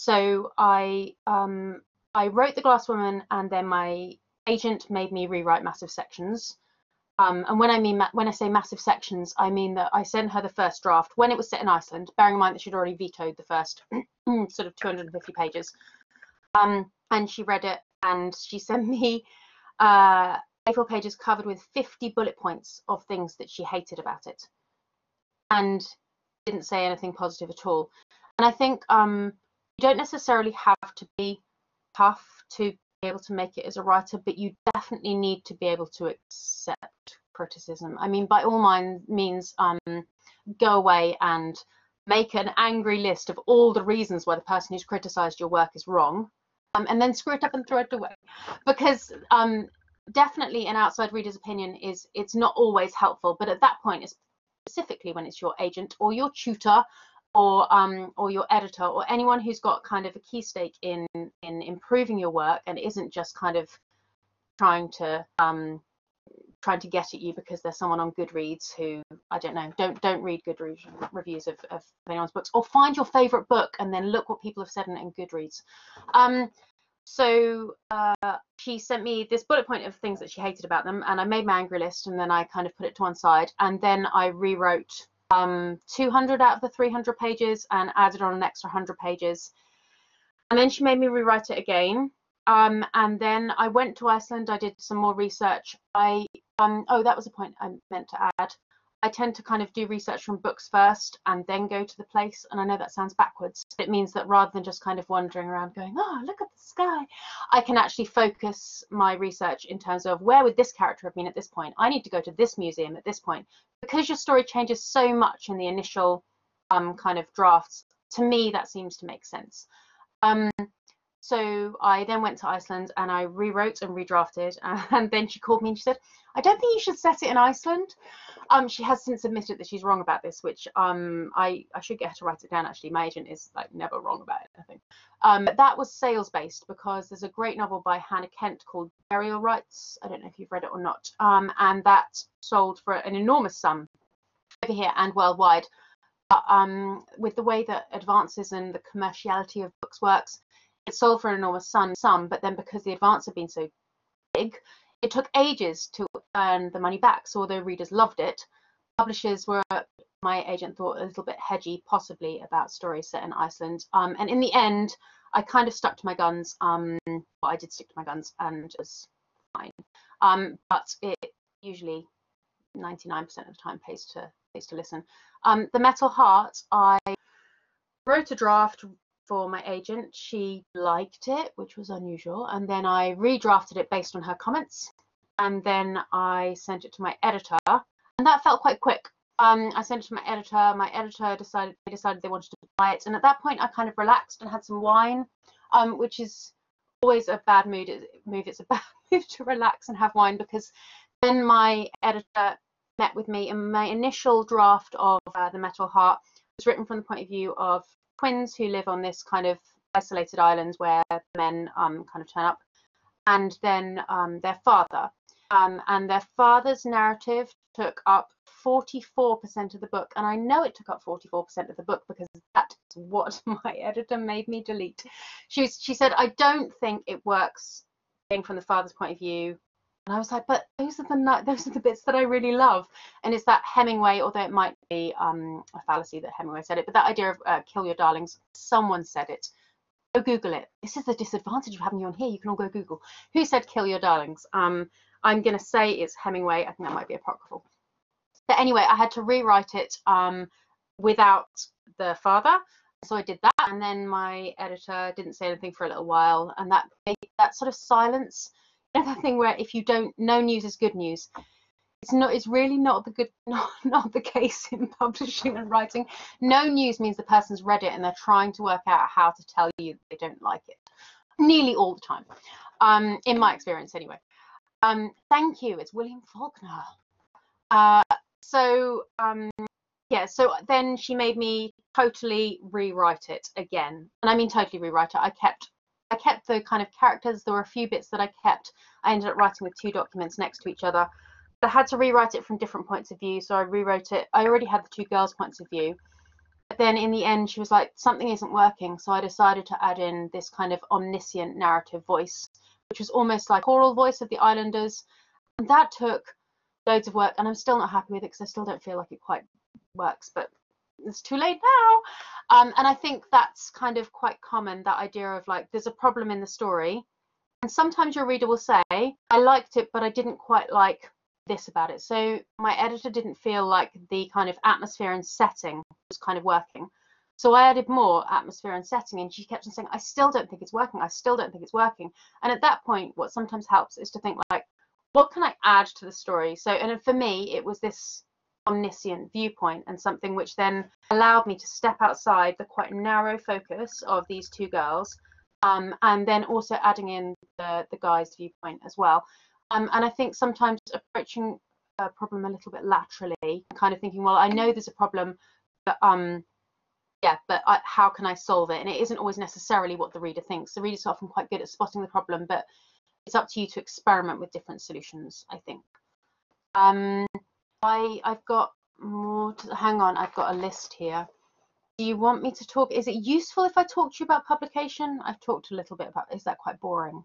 so I, um, I wrote the Glass Woman, and then my agent made me rewrite massive sections. Um, and when I mean when I say massive sections, I mean that I sent her the first draft when it was set in Iceland, bearing in mind that she'd already vetoed the first sort of two hundred fifty pages. Um, and she read it, and she sent me uh, A four pages covered with fifty bullet points of things that she hated about it, and didn't say anything positive at all. And I think um, you don't necessarily have to be tough to be able to make it as a writer, but you definitely need to be able to accept criticism. I mean, by all means, um, go away and make an angry list of all the reasons why the person who's criticized your work is wrong, um, and then screw it up and throw it away. Because um, definitely an outside reader's opinion is, it's not always helpful, but at that point, specifically when it's your agent or your tutor or um, or your editor or anyone who's got kind of a key stake in in improving your work and isn't just kind of trying to um, trying to get at you because there's someone on Goodreads who, I don't know, don't don't read Goodreads reviews of, of anyone's books, or find your favorite book and then look what people have said in, in Goodreads. Um, so uh, she sent me this bullet point of things that she hated about them, and I made my angry list, and then I kind of put it to one side, and then I rewrote um, two hundred out of the three hundred pages and added on an extra one hundred pages. And then she made me rewrite it again. Um, and then I went to Iceland. I did some more research. I um, oh, that was a point I meant to add. I tend to kind of do research from books first and then go to the place. And I know that sounds backwards. It means that rather than just kind of wandering around going, oh, look at the sky, I can actually focus my research in terms of where would this character have been at this point? I need to go to this museum at this point. Because your story changes so much in the initial um, kind of drafts, to me, that seems to make sense. Um, So I then went to Iceland and I rewrote and redrafted, and then she called me and she said, I don't think you should set it in Iceland. Um, she has since admitted that she's wrong about this, which um, I, I should get her to write it down, actually. My agent is like never wrong about anything. Um, but that was sales-based because there's a great novel by Hannah Kent called Burial Rights. I don't know if you've read it or not. Um, and that sold for an enormous sum over here and worldwide. But um, with the way that advances and the commerciality of books works, it sold for an enormous sum, but then because the advance had been so big, it took ages to earn the money back. So although readers loved it, publishers were, my agent thought, a little bit hedgy, possibly, about stories set in Iceland. Um, and in the end, I kind of stuck to my guns. Um, well, I did stick to my guns, and it was fine. Um, but it usually, ninety-nine percent of the time, pays to pays to listen. Um, the Metal Heart, I wrote a draft for my agent. She liked it, which was unusual, and then I redrafted it based on her comments, and then I sent it to my editor, and that felt quite quick. um I sent it to my editor. My editor decided they decided they wanted to buy it, and at that point I kind of relaxed and had some wine, um which is always a bad mood move it's a bad move to relax and have wine, because then my editor met with me, and my initial draft of uh, the Metal Heart was written from the point of view of twins who live on this kind of isolated island where men um, kind of turn up, and then um, their father. Um, and their father's narrative took up forty-four percent of the book. And I know it took up forty-four percent of the book because that's what my editor made me delete. She, was, she said, I don't think it works being from the father's point of view. And I was like, but those are the those are the bits that I really love. And it's that Hemingway, although it might be um, a fallacy that Hemingway said it, but that idea of uh, kill your darlings, someone said it. Go Google it. This is the disadvantage of having you on here. You can all go Google. Who said kill your darlings? Um, I'm going to say it's Hemingway. I think that might be apocryphal. But anyway, I had to rewrite it um, without the father. So I did that. And then my editor didn't say anything for a little while. And that that sort of silence, you know, that thing where if you don't, no news is good news. It's not. It's really not the good, not, not the case in publishing and writing. No news means the person's read it and they're trying to work out how to tell you they don't like it. Nearly all the time, um, in my experience, anyway. Um, thank you. It's William Faulkner. Uh, so um, yeah. So then she made me totally rewrite it again, and I mean totally rewrite it. I kept. I kept the kind of characters. There were a few bits that I kept. I ended up writing with two documents next to each other. I had to rewrite it from different points of view, so I rewrote it. I already had the two girls' points of view, but then in the end she was like, something isn't working, so I decided to add in this kind of omniscient narrative voice, which was almost like oral voice of the islanders, and that took loads of work, and I'm still not happy with it because I still don't feel like it quite works, but it's too late now. Um, and I think that's kind of quite common, that idea of like, there's a problem in the story, and sometimes your reader will say, I liked it, but I didn't quite like this about it. So my editor didn't feel like the kind of atmosphere and setting was kind of working. So I added more atmosphere and setting, and she kept on saying, I still don't think it's working. I still don't think it's working. And at that point, what sometimes helps is to think like, what can I add to the story? So, and for me, it was this omniscient viewpoint, and something which then allowed me to step outside the quite narrow focus of these two girls, um, and then also adding in the, the guy's viewpoint as well. Um, and I think sometimes approaching a problem a little bit laterally, kind of thinking, well, I know there's a problem, but um, yeah, but I, how can I solve it? And it isn't always necessarily what the reader thinks. The reader's often quite good at spotting the problem, but it's up to you to experiment with different solutions, I think. Um, I, I've got more to, hang on, I've got a list here. do you want me to talk? Is it useful if I talk to you about publication? I've talked a little bit about. Is that quite boring?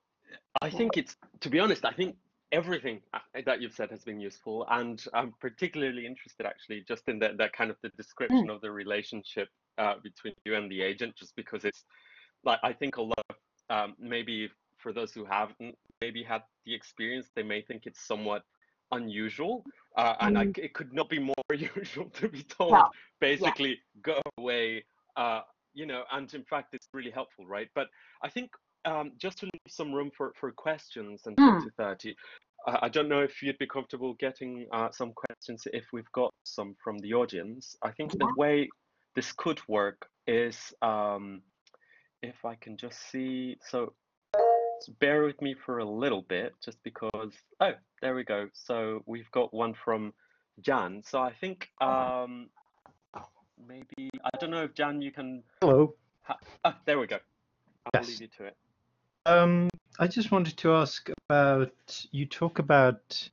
I think it's, to be honest, I think everything uh, that you've said has been useful, and I'm particularly interested actually just in that, that kind of the description Mm. of the relationship uh, between you and the agent, just because it's like, I think a lot of um, maybe for those who haven't maybe had the experience, they may think it's somewhat unusual, uh, and I, Mm. it could not be more usual to be Yeah. told Yeah. basically go away, uh, you know, and in fact it's really helpful, right? But I think um, just to leave some room for, for questions in Mm. twenty thirty, uh, I don't know if you'd be comfortable getting uh, some questions if we've got some from the audience. I think the Yeah. way this could work is, um, if I can just see, so, so bear with me for a little bit, just because, oh, there we go. So we've got one from Jan. So I think um, maybe, I don't know if Jan, you can, Hello. ha ah, there we go. I'll Yes. leave you to it. Um, I just wanted to ask about, you talk about,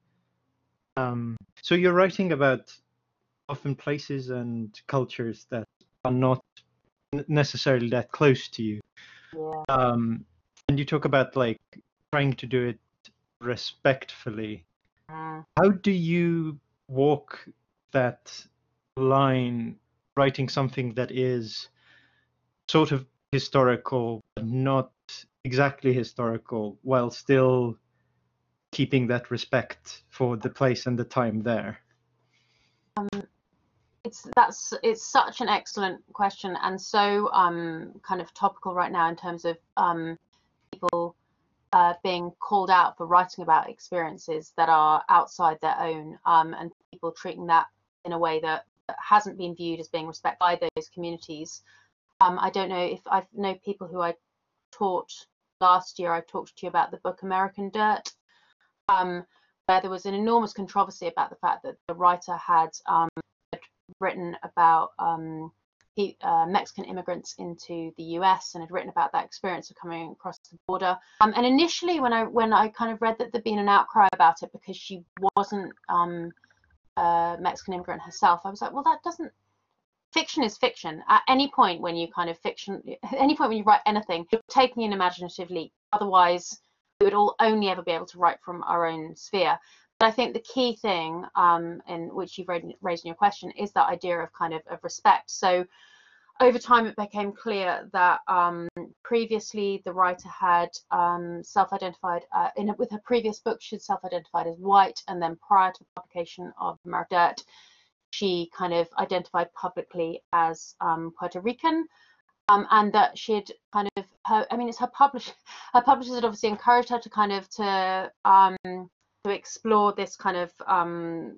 um, so you're writing about often places and cultures that are not n- necessarily that close to you. Yeah. Um, and you talk about like trying to do it respectfully. Mm. How do you walk that line, writing something that is sort of historical, but not exactly historical, while still keeping that respect for the place and the time there? Um, it's that's it's such an excellent question, and so um kind of topical right now in terms of um people uh, being called out for writing about experiences that are outside their own, um, and people treating that in a way that hasn't been viewed as being respected by those communities. Um, I don't know if I know people who I taught last year. I talked to you about the book American Dirt, um, where there was an enormous controversy about the fact that the writer had, um, had written about um, he, uh, Mexican immigrants into the U S and had written about that experience of coming across the border. Um, and initially, when I when I kind of read that there'd been an outcry about it because she wasn't um, a Mexican immigrant herself, I was like, well, that doesn't. Fiction is fiction. At any point when you kind of fiction, at any point when you write anything, you're taking an imaginative leap. Otherwise, we would all only ever be able to write from our own sphere. But I think the key thing, um, in which you've raised in your question, is that idea of kind of, of respect. So over time, it became clear that um, previously the writer had um, self-identified, uh, in with her previous book, she'd self-identified as white, and then prior to the publication of American Dirt, she kind of identified publicly as um, Puerto Rican, um, and that she had kind of, her, I mean, it's her publisher, her publishers had obviously encouraged her to kind of to um, to explore this kind of um,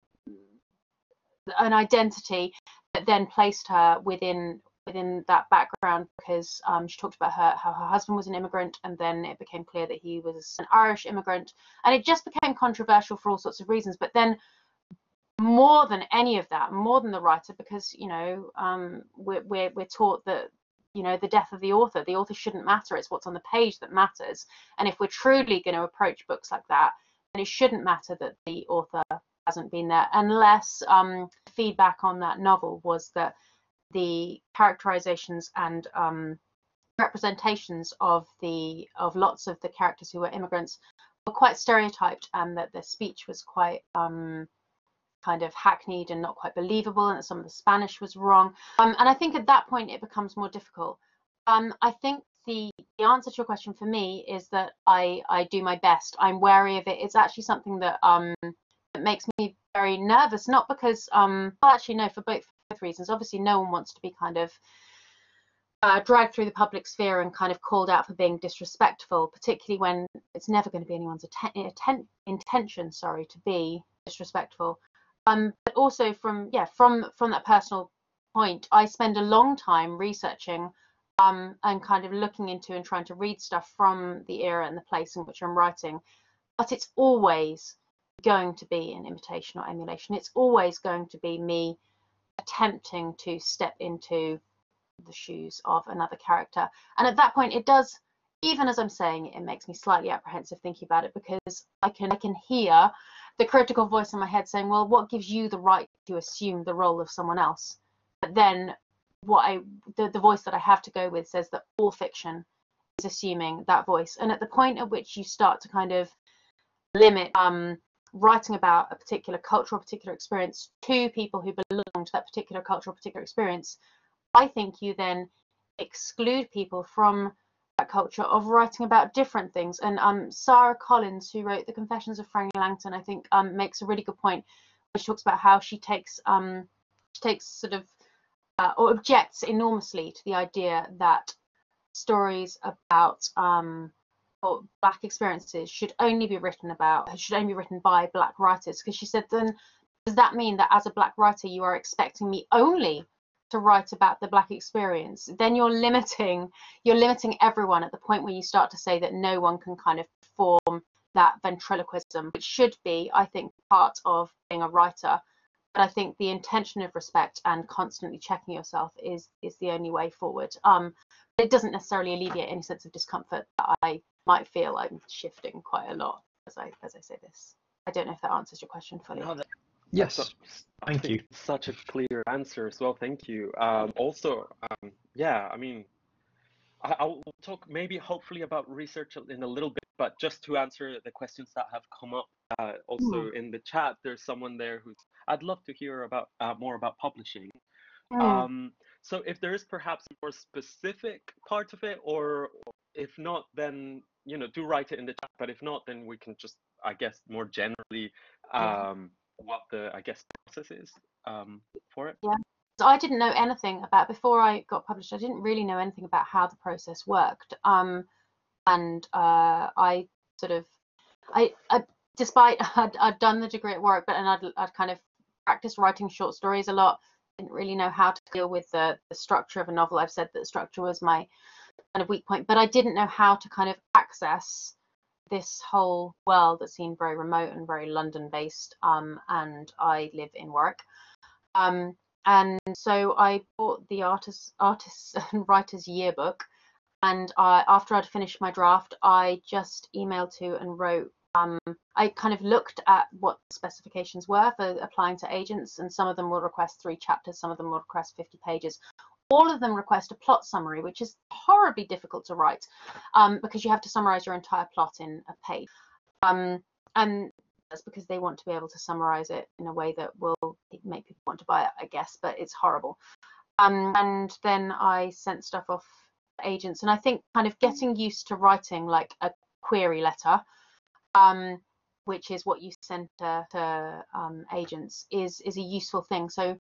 an identity that then placed her within within that background, because um, she talked about her how her husband was an immigrant, and then it became clear that he was an Irish immigrant, and it just became controversial for all sorts of reasons. But then, more than any of that, more than the writer, because you know um, we're, we're we're taught that you know the death of the author, the author shouldn't matter. It's what's on the page that matters. And if we're truly going to approach books like that, then it shouldn't matter that the author hasn't been there, unless um, feedback on that novel was that the characterizations and um, representations of the of lots of the characters who were immigrants were quite stereotyped, and that their speech was quite um, kind of hackneyed and not quite believable, and that some of the Spanish was wrong. Um, and I think at that point it becomes more difficult. Um, I think the, the answer to your question for me is that I, I do my best. I'm wary of it. It's actually something that um, that makes me very nervous, not because, um, well, actually, no, for both, for both reasons. Obviously, no one wants to be kind of uh, dragged through the public sphere and kind of called out for being disrespectful, particularly when it's never going to be anyone's atten atten intention, sorry, to be disrespectful. Um, but also from yeah from from that personal point, I spend a long time researching um, and kind of looking into and trying to read stuff from the era and the place in which I'm writing. But it's always going to be an imitation or emulation. It's always going to be me attempting to step into the shoes of another character. And at that point, it does, even as I'm saying it, it makes me slightly apprehensive thinking about it, because I can I can hear the critical voice in my head saying, well, what gives you the right to assume the role of someone else? But then what I the, the voice that I have to go with says that all fiction is assuming that voice. And at the point at which you start to kind of limit um, writing about a particular culture or particular experience to people who belong to that particular culture or particular experience, I think you then exclude people from that culture of writing about different things. And um, Sarah Collins, who wrote The Confessions of Frank Langton, I think um, makes a really good point, which talks about how she takes um, she takes sort of uh, or objects enormously to the idea that stories about um, or Black experiences should only be written about should only be written by Black writers, because she said, then does that mean that as a Black writer you are expecting me only to write about the Black experience? Then you're limiting you're limiting everyone at the point where you start to say that no one can kind of perform that ventriloquism, which should be, I think, part of being a writer. But I think the intention of respect and constantly checking yourself is is the only way forward. Um, it doesn't necessarily alleviate any sense of discomfort that I might feel I'm shifting quite a lot as I as I say this. I don't know if that answers your question fully. No, that, Yes, that's a, I thank think you. such a clear answer as well. Thank you. Um, also, um, yeah, I mean, I, I'll talk maybe hopefully about research in a little bit, but just to answer the questions that have come up uh, also in the chat, there's someone there who's, I'd love to hear about uh, more about publishing. Mm. Um, so if there is perhaps a more specific part of it, or if not, then, you know, do write it in the chat, but if not, then we can just, I guess, more generally, um, what the, I guess, process is um, for it. Yeah. So I didn't know anything about, before I got published, I didn't really know anything about how the process worked. Um, and uh, I sort of, I, I despite I'd, I'd done the degree at Warwick, but and I'd, I'd kind of practiced writing short stories a lot. Didn't really know how to deal with the, the structure of a novel. I've said that the structure was my kind of weak point, but I didn't know how to kind of access this whole world that seemed very remote and very London based. Um, and I live in Warwick. Um, and so I bought the artists, artists and writers yearbook, and I, after I'd finished my draft, I just emailed to and wrote. Um, I kind of looked at what the specifications were for applying to agents, and some of them will request three chapters, some of them will request fifty pages. All of them request a plot summary, which is horribly difficult to write um, because you have to summarize your entire plot in a page. Um, and that's because they want to be able to summarize it in a way that will make people want to buy it, I guess, but it's horrible. Um, and then I sent stuff off to agents, and I think kind of getting used to writing like a query letter, um, which is what you send to, to um, agents, is is a useful thing. So,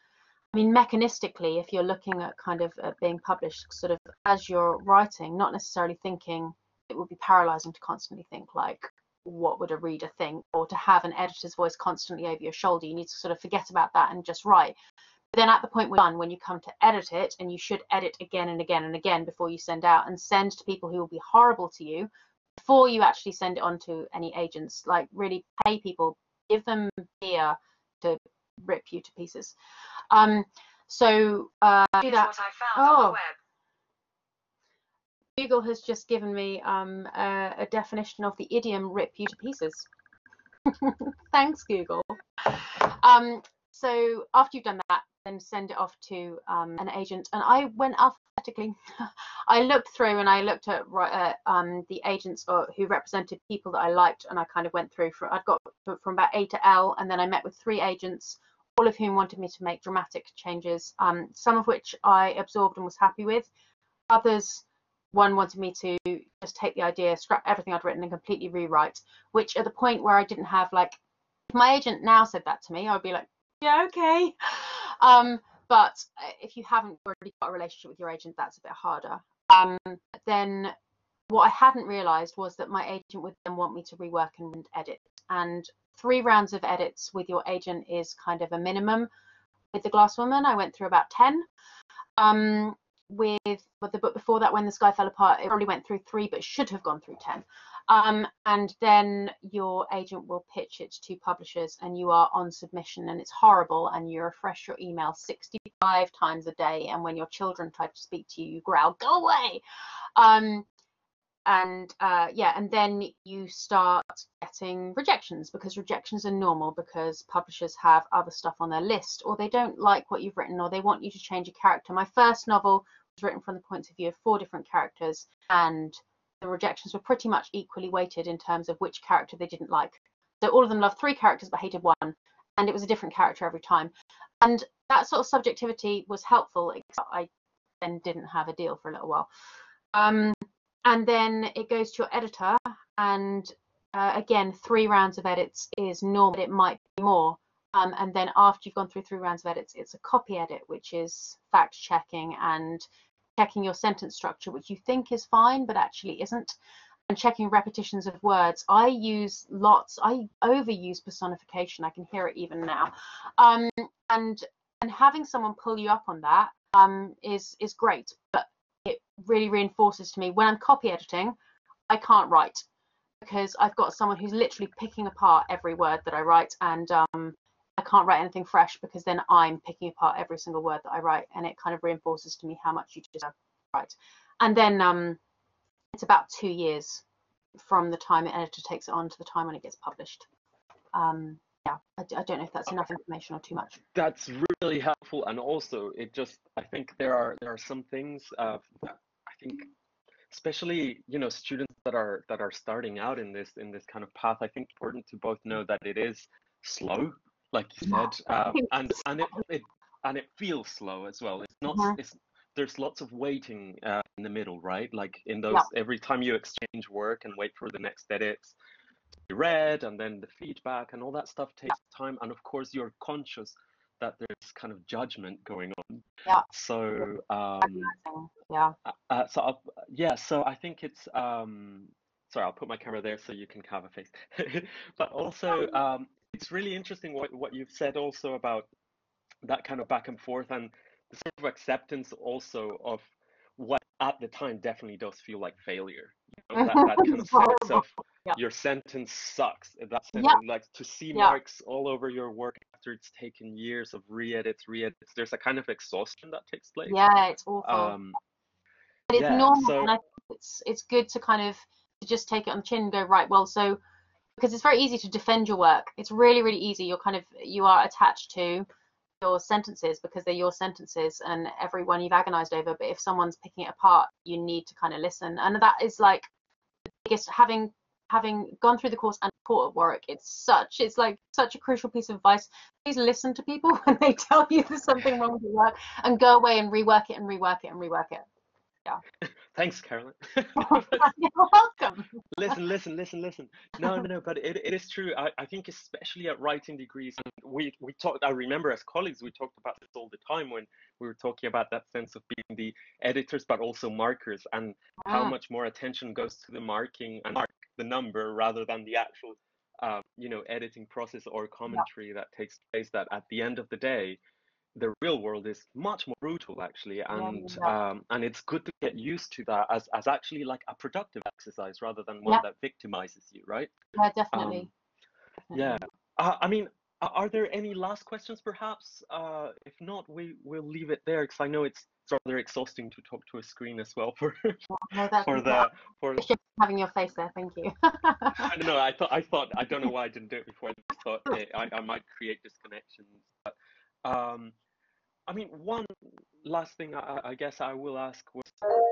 I mean, mechanistically, if you're looking at kind of uh, being published, sort of as you're writing, not necessarily thinking, it would be paralyzing to constantly think like, what would a reader think, or to have an editor's voice constantly over your shoulder. You need to sort of forget about that and just write. But then at the point we're done, when you come to edit it, and you should edit again and again and again before you send out, and send to people who will be horrible to you before you actually send it on to any agents. Like, really pay people, give them beer to rip you to pieces. Um, so uh, do that. What I found oh. on the web. Google has just given me um, a, a definition of the idiom "rip you to pieces." Thanks, Google. Um, so after you've done that, then send it off to um, an agent. And I went alphabetically. I looked through and I looked at uh, um, the agents or, who represented people that I liked, and I kind of went through. For, I'd got from about A to L, and then I met with three agents, all of whom wanted me to make dramatic changes, um, some of which I absorbed and was happy with. Others, one wanted me to just take the idea, scrap everything I'd written and completely rewrite, which at the point where I didn't have, like, if my agent now said that to me, I would be like, yeah, okay. Um, but if you haven't already got a relationship with your agent, that's a bit harder. Um, then what I hadn't realized was that my agent would then want me to rework and edit. And three rounds of edits with your agent is kind of a minimum. With The Glass Woman, I went through about ten. Um, with, with the book before that, When the Sky Fell Apart, it probably went through three, but should have gone through ten. Um, and then your agent will pitch it to publishers, and you are on submission, and it's horrible, and you refresh your email sixty-five times a day, and when your children try to speak to you, you growl, go away. Um, and uh, yeah, and then you start getting rejections, because rejections are normal, because publishers have other stuff on their list, or they don't like what you've written, or they want you to change a character. My first novel was written from the point of view of four different characters, and the rejections were pretty much equally weighted in terms of which character they didn't like. So all of them loved three characters but hated one, and it was a different character every time. And that sort of subjectivity was helpful, except I then didn't have a deal for a little while. Um, and then it goes to your editor, and uh, again, three rounds of edits is normal, but it might be more. Um, and then after you've gone through three rounds of edits, it's a copy edit, which is fact checking and checking your sentence structure, which you think is fine, but actually isn't, and checking repetitions of words. I use lots, I overuse personification. I can hear it even now. Um, and and having someone pull you up on that um, is is great, but it really reinforces to me when I'm copy editing, I can't write, because I've got someone who's literally picking apart every word that I write, and um, I can't write anything fresh, because then I'm picking apart every single word that I write, and it kind of reinforces to me how much you deserve to write. And then um, it's about two years from the time an editor takes it on to the time when it gets published. Um, yeah, I, I don't know if that's enough information or too much. That's really helpful, and also it just, I think there are there are some things uh, that I think, especially you know students that are that are starting out in this in this kind of path, I think important to both know that it is slow, like you said, uh, and and it, it and it feels slow as well. It's not. Mhm. It's there's lots of waiting uh, in the middle, right? Like in those, Yeah. every time you exchange work and wait for the next edits to be read, and then the feedback and all that stuff takes time. And of course, you're conscious that there's kind of judgment going on. Yeah. So um, yeah. uh, so I'll, yeah, so I think it's um, sorry, I'll put my camera there so you can have a face. But also, um, it's really interesting what what you've said also about that kind of back and forth, and the sort of acceptance also of what at the time definitely does feel like failure. You know, that, that kind of sense of Yeah. your sentence sucks. That sense, Yeah. like to see Yeah. marks all over your work after it's taken years of re-edits, re-edits. There's a kind of exhaustion that takes place. Yeah, it's awful. Um, but it's yeah, normal, so and I think it's it's good to kind of to just take it on the chin and go, right, well, so because it's very easy to defend your work. It's really, really easy. You're kind of you are attached to your sentences because they're your sentences, and every one you've agonized over. But if someone's picking it apart, you need to kind of listen, and that is like the biggest. Having having gone through the course and taught at Warwick, it's such it's like such a crucial piece of advice. Please listen to people when they tell you there's something wrong with your work, and go away and rework it and rework it and rework it. Yeah. Thanks, Carolyn. You're welcome. Listen, listen, listen, listen. No, no, no, but it, it is true. I, I think especially at writing degrees, and we, we talked, I remember as colleagues, we talked about this all the time when we were talking about that sense of being the editors, but also markers, and how Mm. much more attention goes to the marking and mark the number rather than the actual, uh, you know, editing process or commentary that takes place, that at the end of the day, the real world is much more brutal actually, and yeah. um, and it's good to get used to that as, as actually like a productive exercise rather than one Yeah. that victimizes you, right? Yeah, definitely. Um, yeah, uh, I mean, a- are there any last questions perhaps? Uh, if not, we will leave it there, because I know it's rather exhausting to talk to a screen as well for No, that's for okay. the for It's just having your face there. Thank you. I don't know. I thought I thought I don't know why I didn't do it before. I just thought eh, I I might create disconnections, but um. I mean, one last thing I, I guess I will ask was,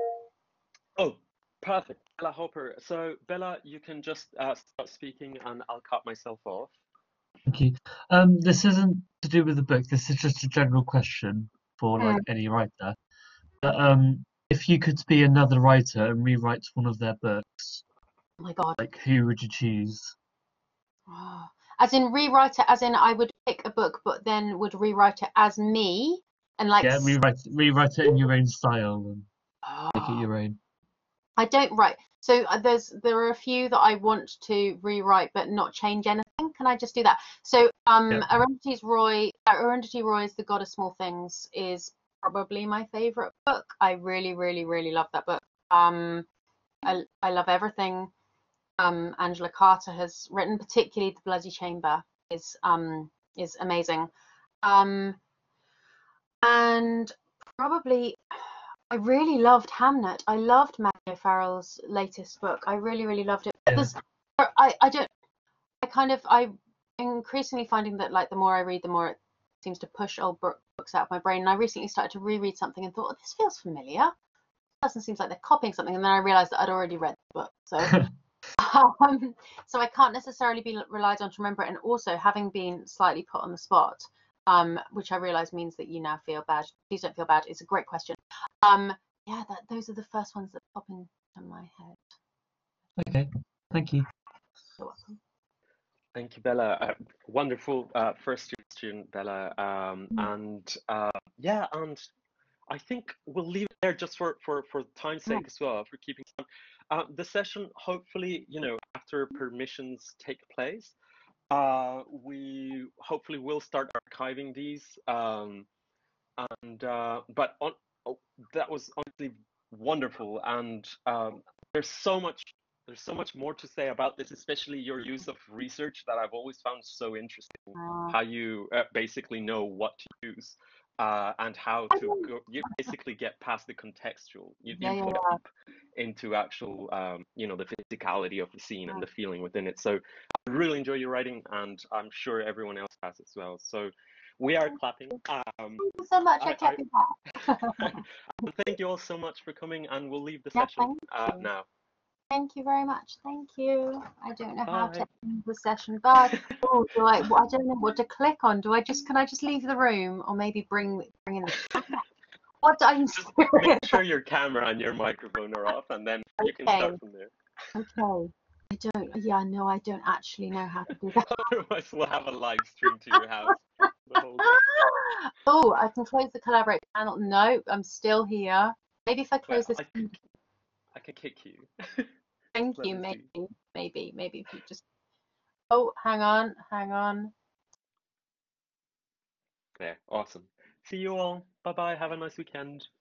oh, perfect, Bella Hopper. So Bella, you can just uh, start speaking, and I'll cut myself off. Thank you. Um, this isn't to do with the book. This is just a general question for like any writer. But, um, if you could be another writer and rewrite one of their books, Oh my God. like who would you choose? Oh. As in rewrite it, as in I would pick a book, but then would rewrite it as me, and like. Yeah, rewrite rewrite it in your own style and make it Oh. your own. I don't write. So uh, there's there are a few that I want to rewrite, but not change anything. Can I just do that? So um, Yeah. Arundity's Roy, uh, Arundhati Roy's The God of Small Things is probably my favorite book. I really, really, really love that book. Um, I I love everything um Angela Carter has written, particularly The Bloody Chamber is um is amazing. Um, and probably I really loved Hamnet. I loved Maggie Farrell's latest book. I really, really loved it. Yeah. There's, I, I don't, I kind of, I increasingly finding that like the more I read, the more it seems to push old book, books out of my brain. And I recently started to reread something and thought, oh, this feels familiar. This person seems like they're copying something, and then I realized that I'd already read the book. So, um, so I can't necessarily be relied on to remember it. And also, having been slightly put on the spot, um, which I realize means that you now feel bad. Please don't feel bad. It's a great question. Um, yeah, that those are the first ones that pop into my head. Okay, thank you. You're welcome. Thank you, Bella. Uh, wonderful uh, first year student, Bella. Um, Mm. and uh, yeah, and I think we'll leave it there just for for for time's sake as well, for keeping time. Uh, the session, hopefully, you know, after permissions take place, uh, we hopefully will start archiving these. Um, and uh, but on oh, that was honestly wonderful, and um, there's so much there's so much more to say about this, especially your use of research that I've always found so interesting. Uh, How you uh, basically know what to use, uh, and how to go. You basically get past the contextual. You yeah, you yeah, go yeah. deep into actual, um, you know, the physicality of the scene and the feeling within it. So I really enjoy your writing, and I'm sure everyone else has as well. So we are clapping. Um, Thank you so much. I, I, kept it back. and thank you all so much for coming, and we'll leave the Yeah, session thank uh, you. now. Thank you very much. Thank you. I don't know how to Bye. end the session. Bye. Oh, do I? I don't know what to click on. Do I just? Can I just leave the room, or maybe bring bring in the camera? What do I? Just make sure your camera and your microphone are off, and then you can Okay. start from there. Okay. I don't. Yeah, no, I don't actually know how to do that. Otherwise, we'll have a live stream to your house. The whole Oh, I can close the collaborate panel. No, I'm still here. Maybe if I well, close this. I could, I could kick you. Thank Let you. me Maybe. see. Maybe. Maybe if you just. Oh, hang on. Hang on. There, awesome. See you all. Bye bye. Have a nice weekend.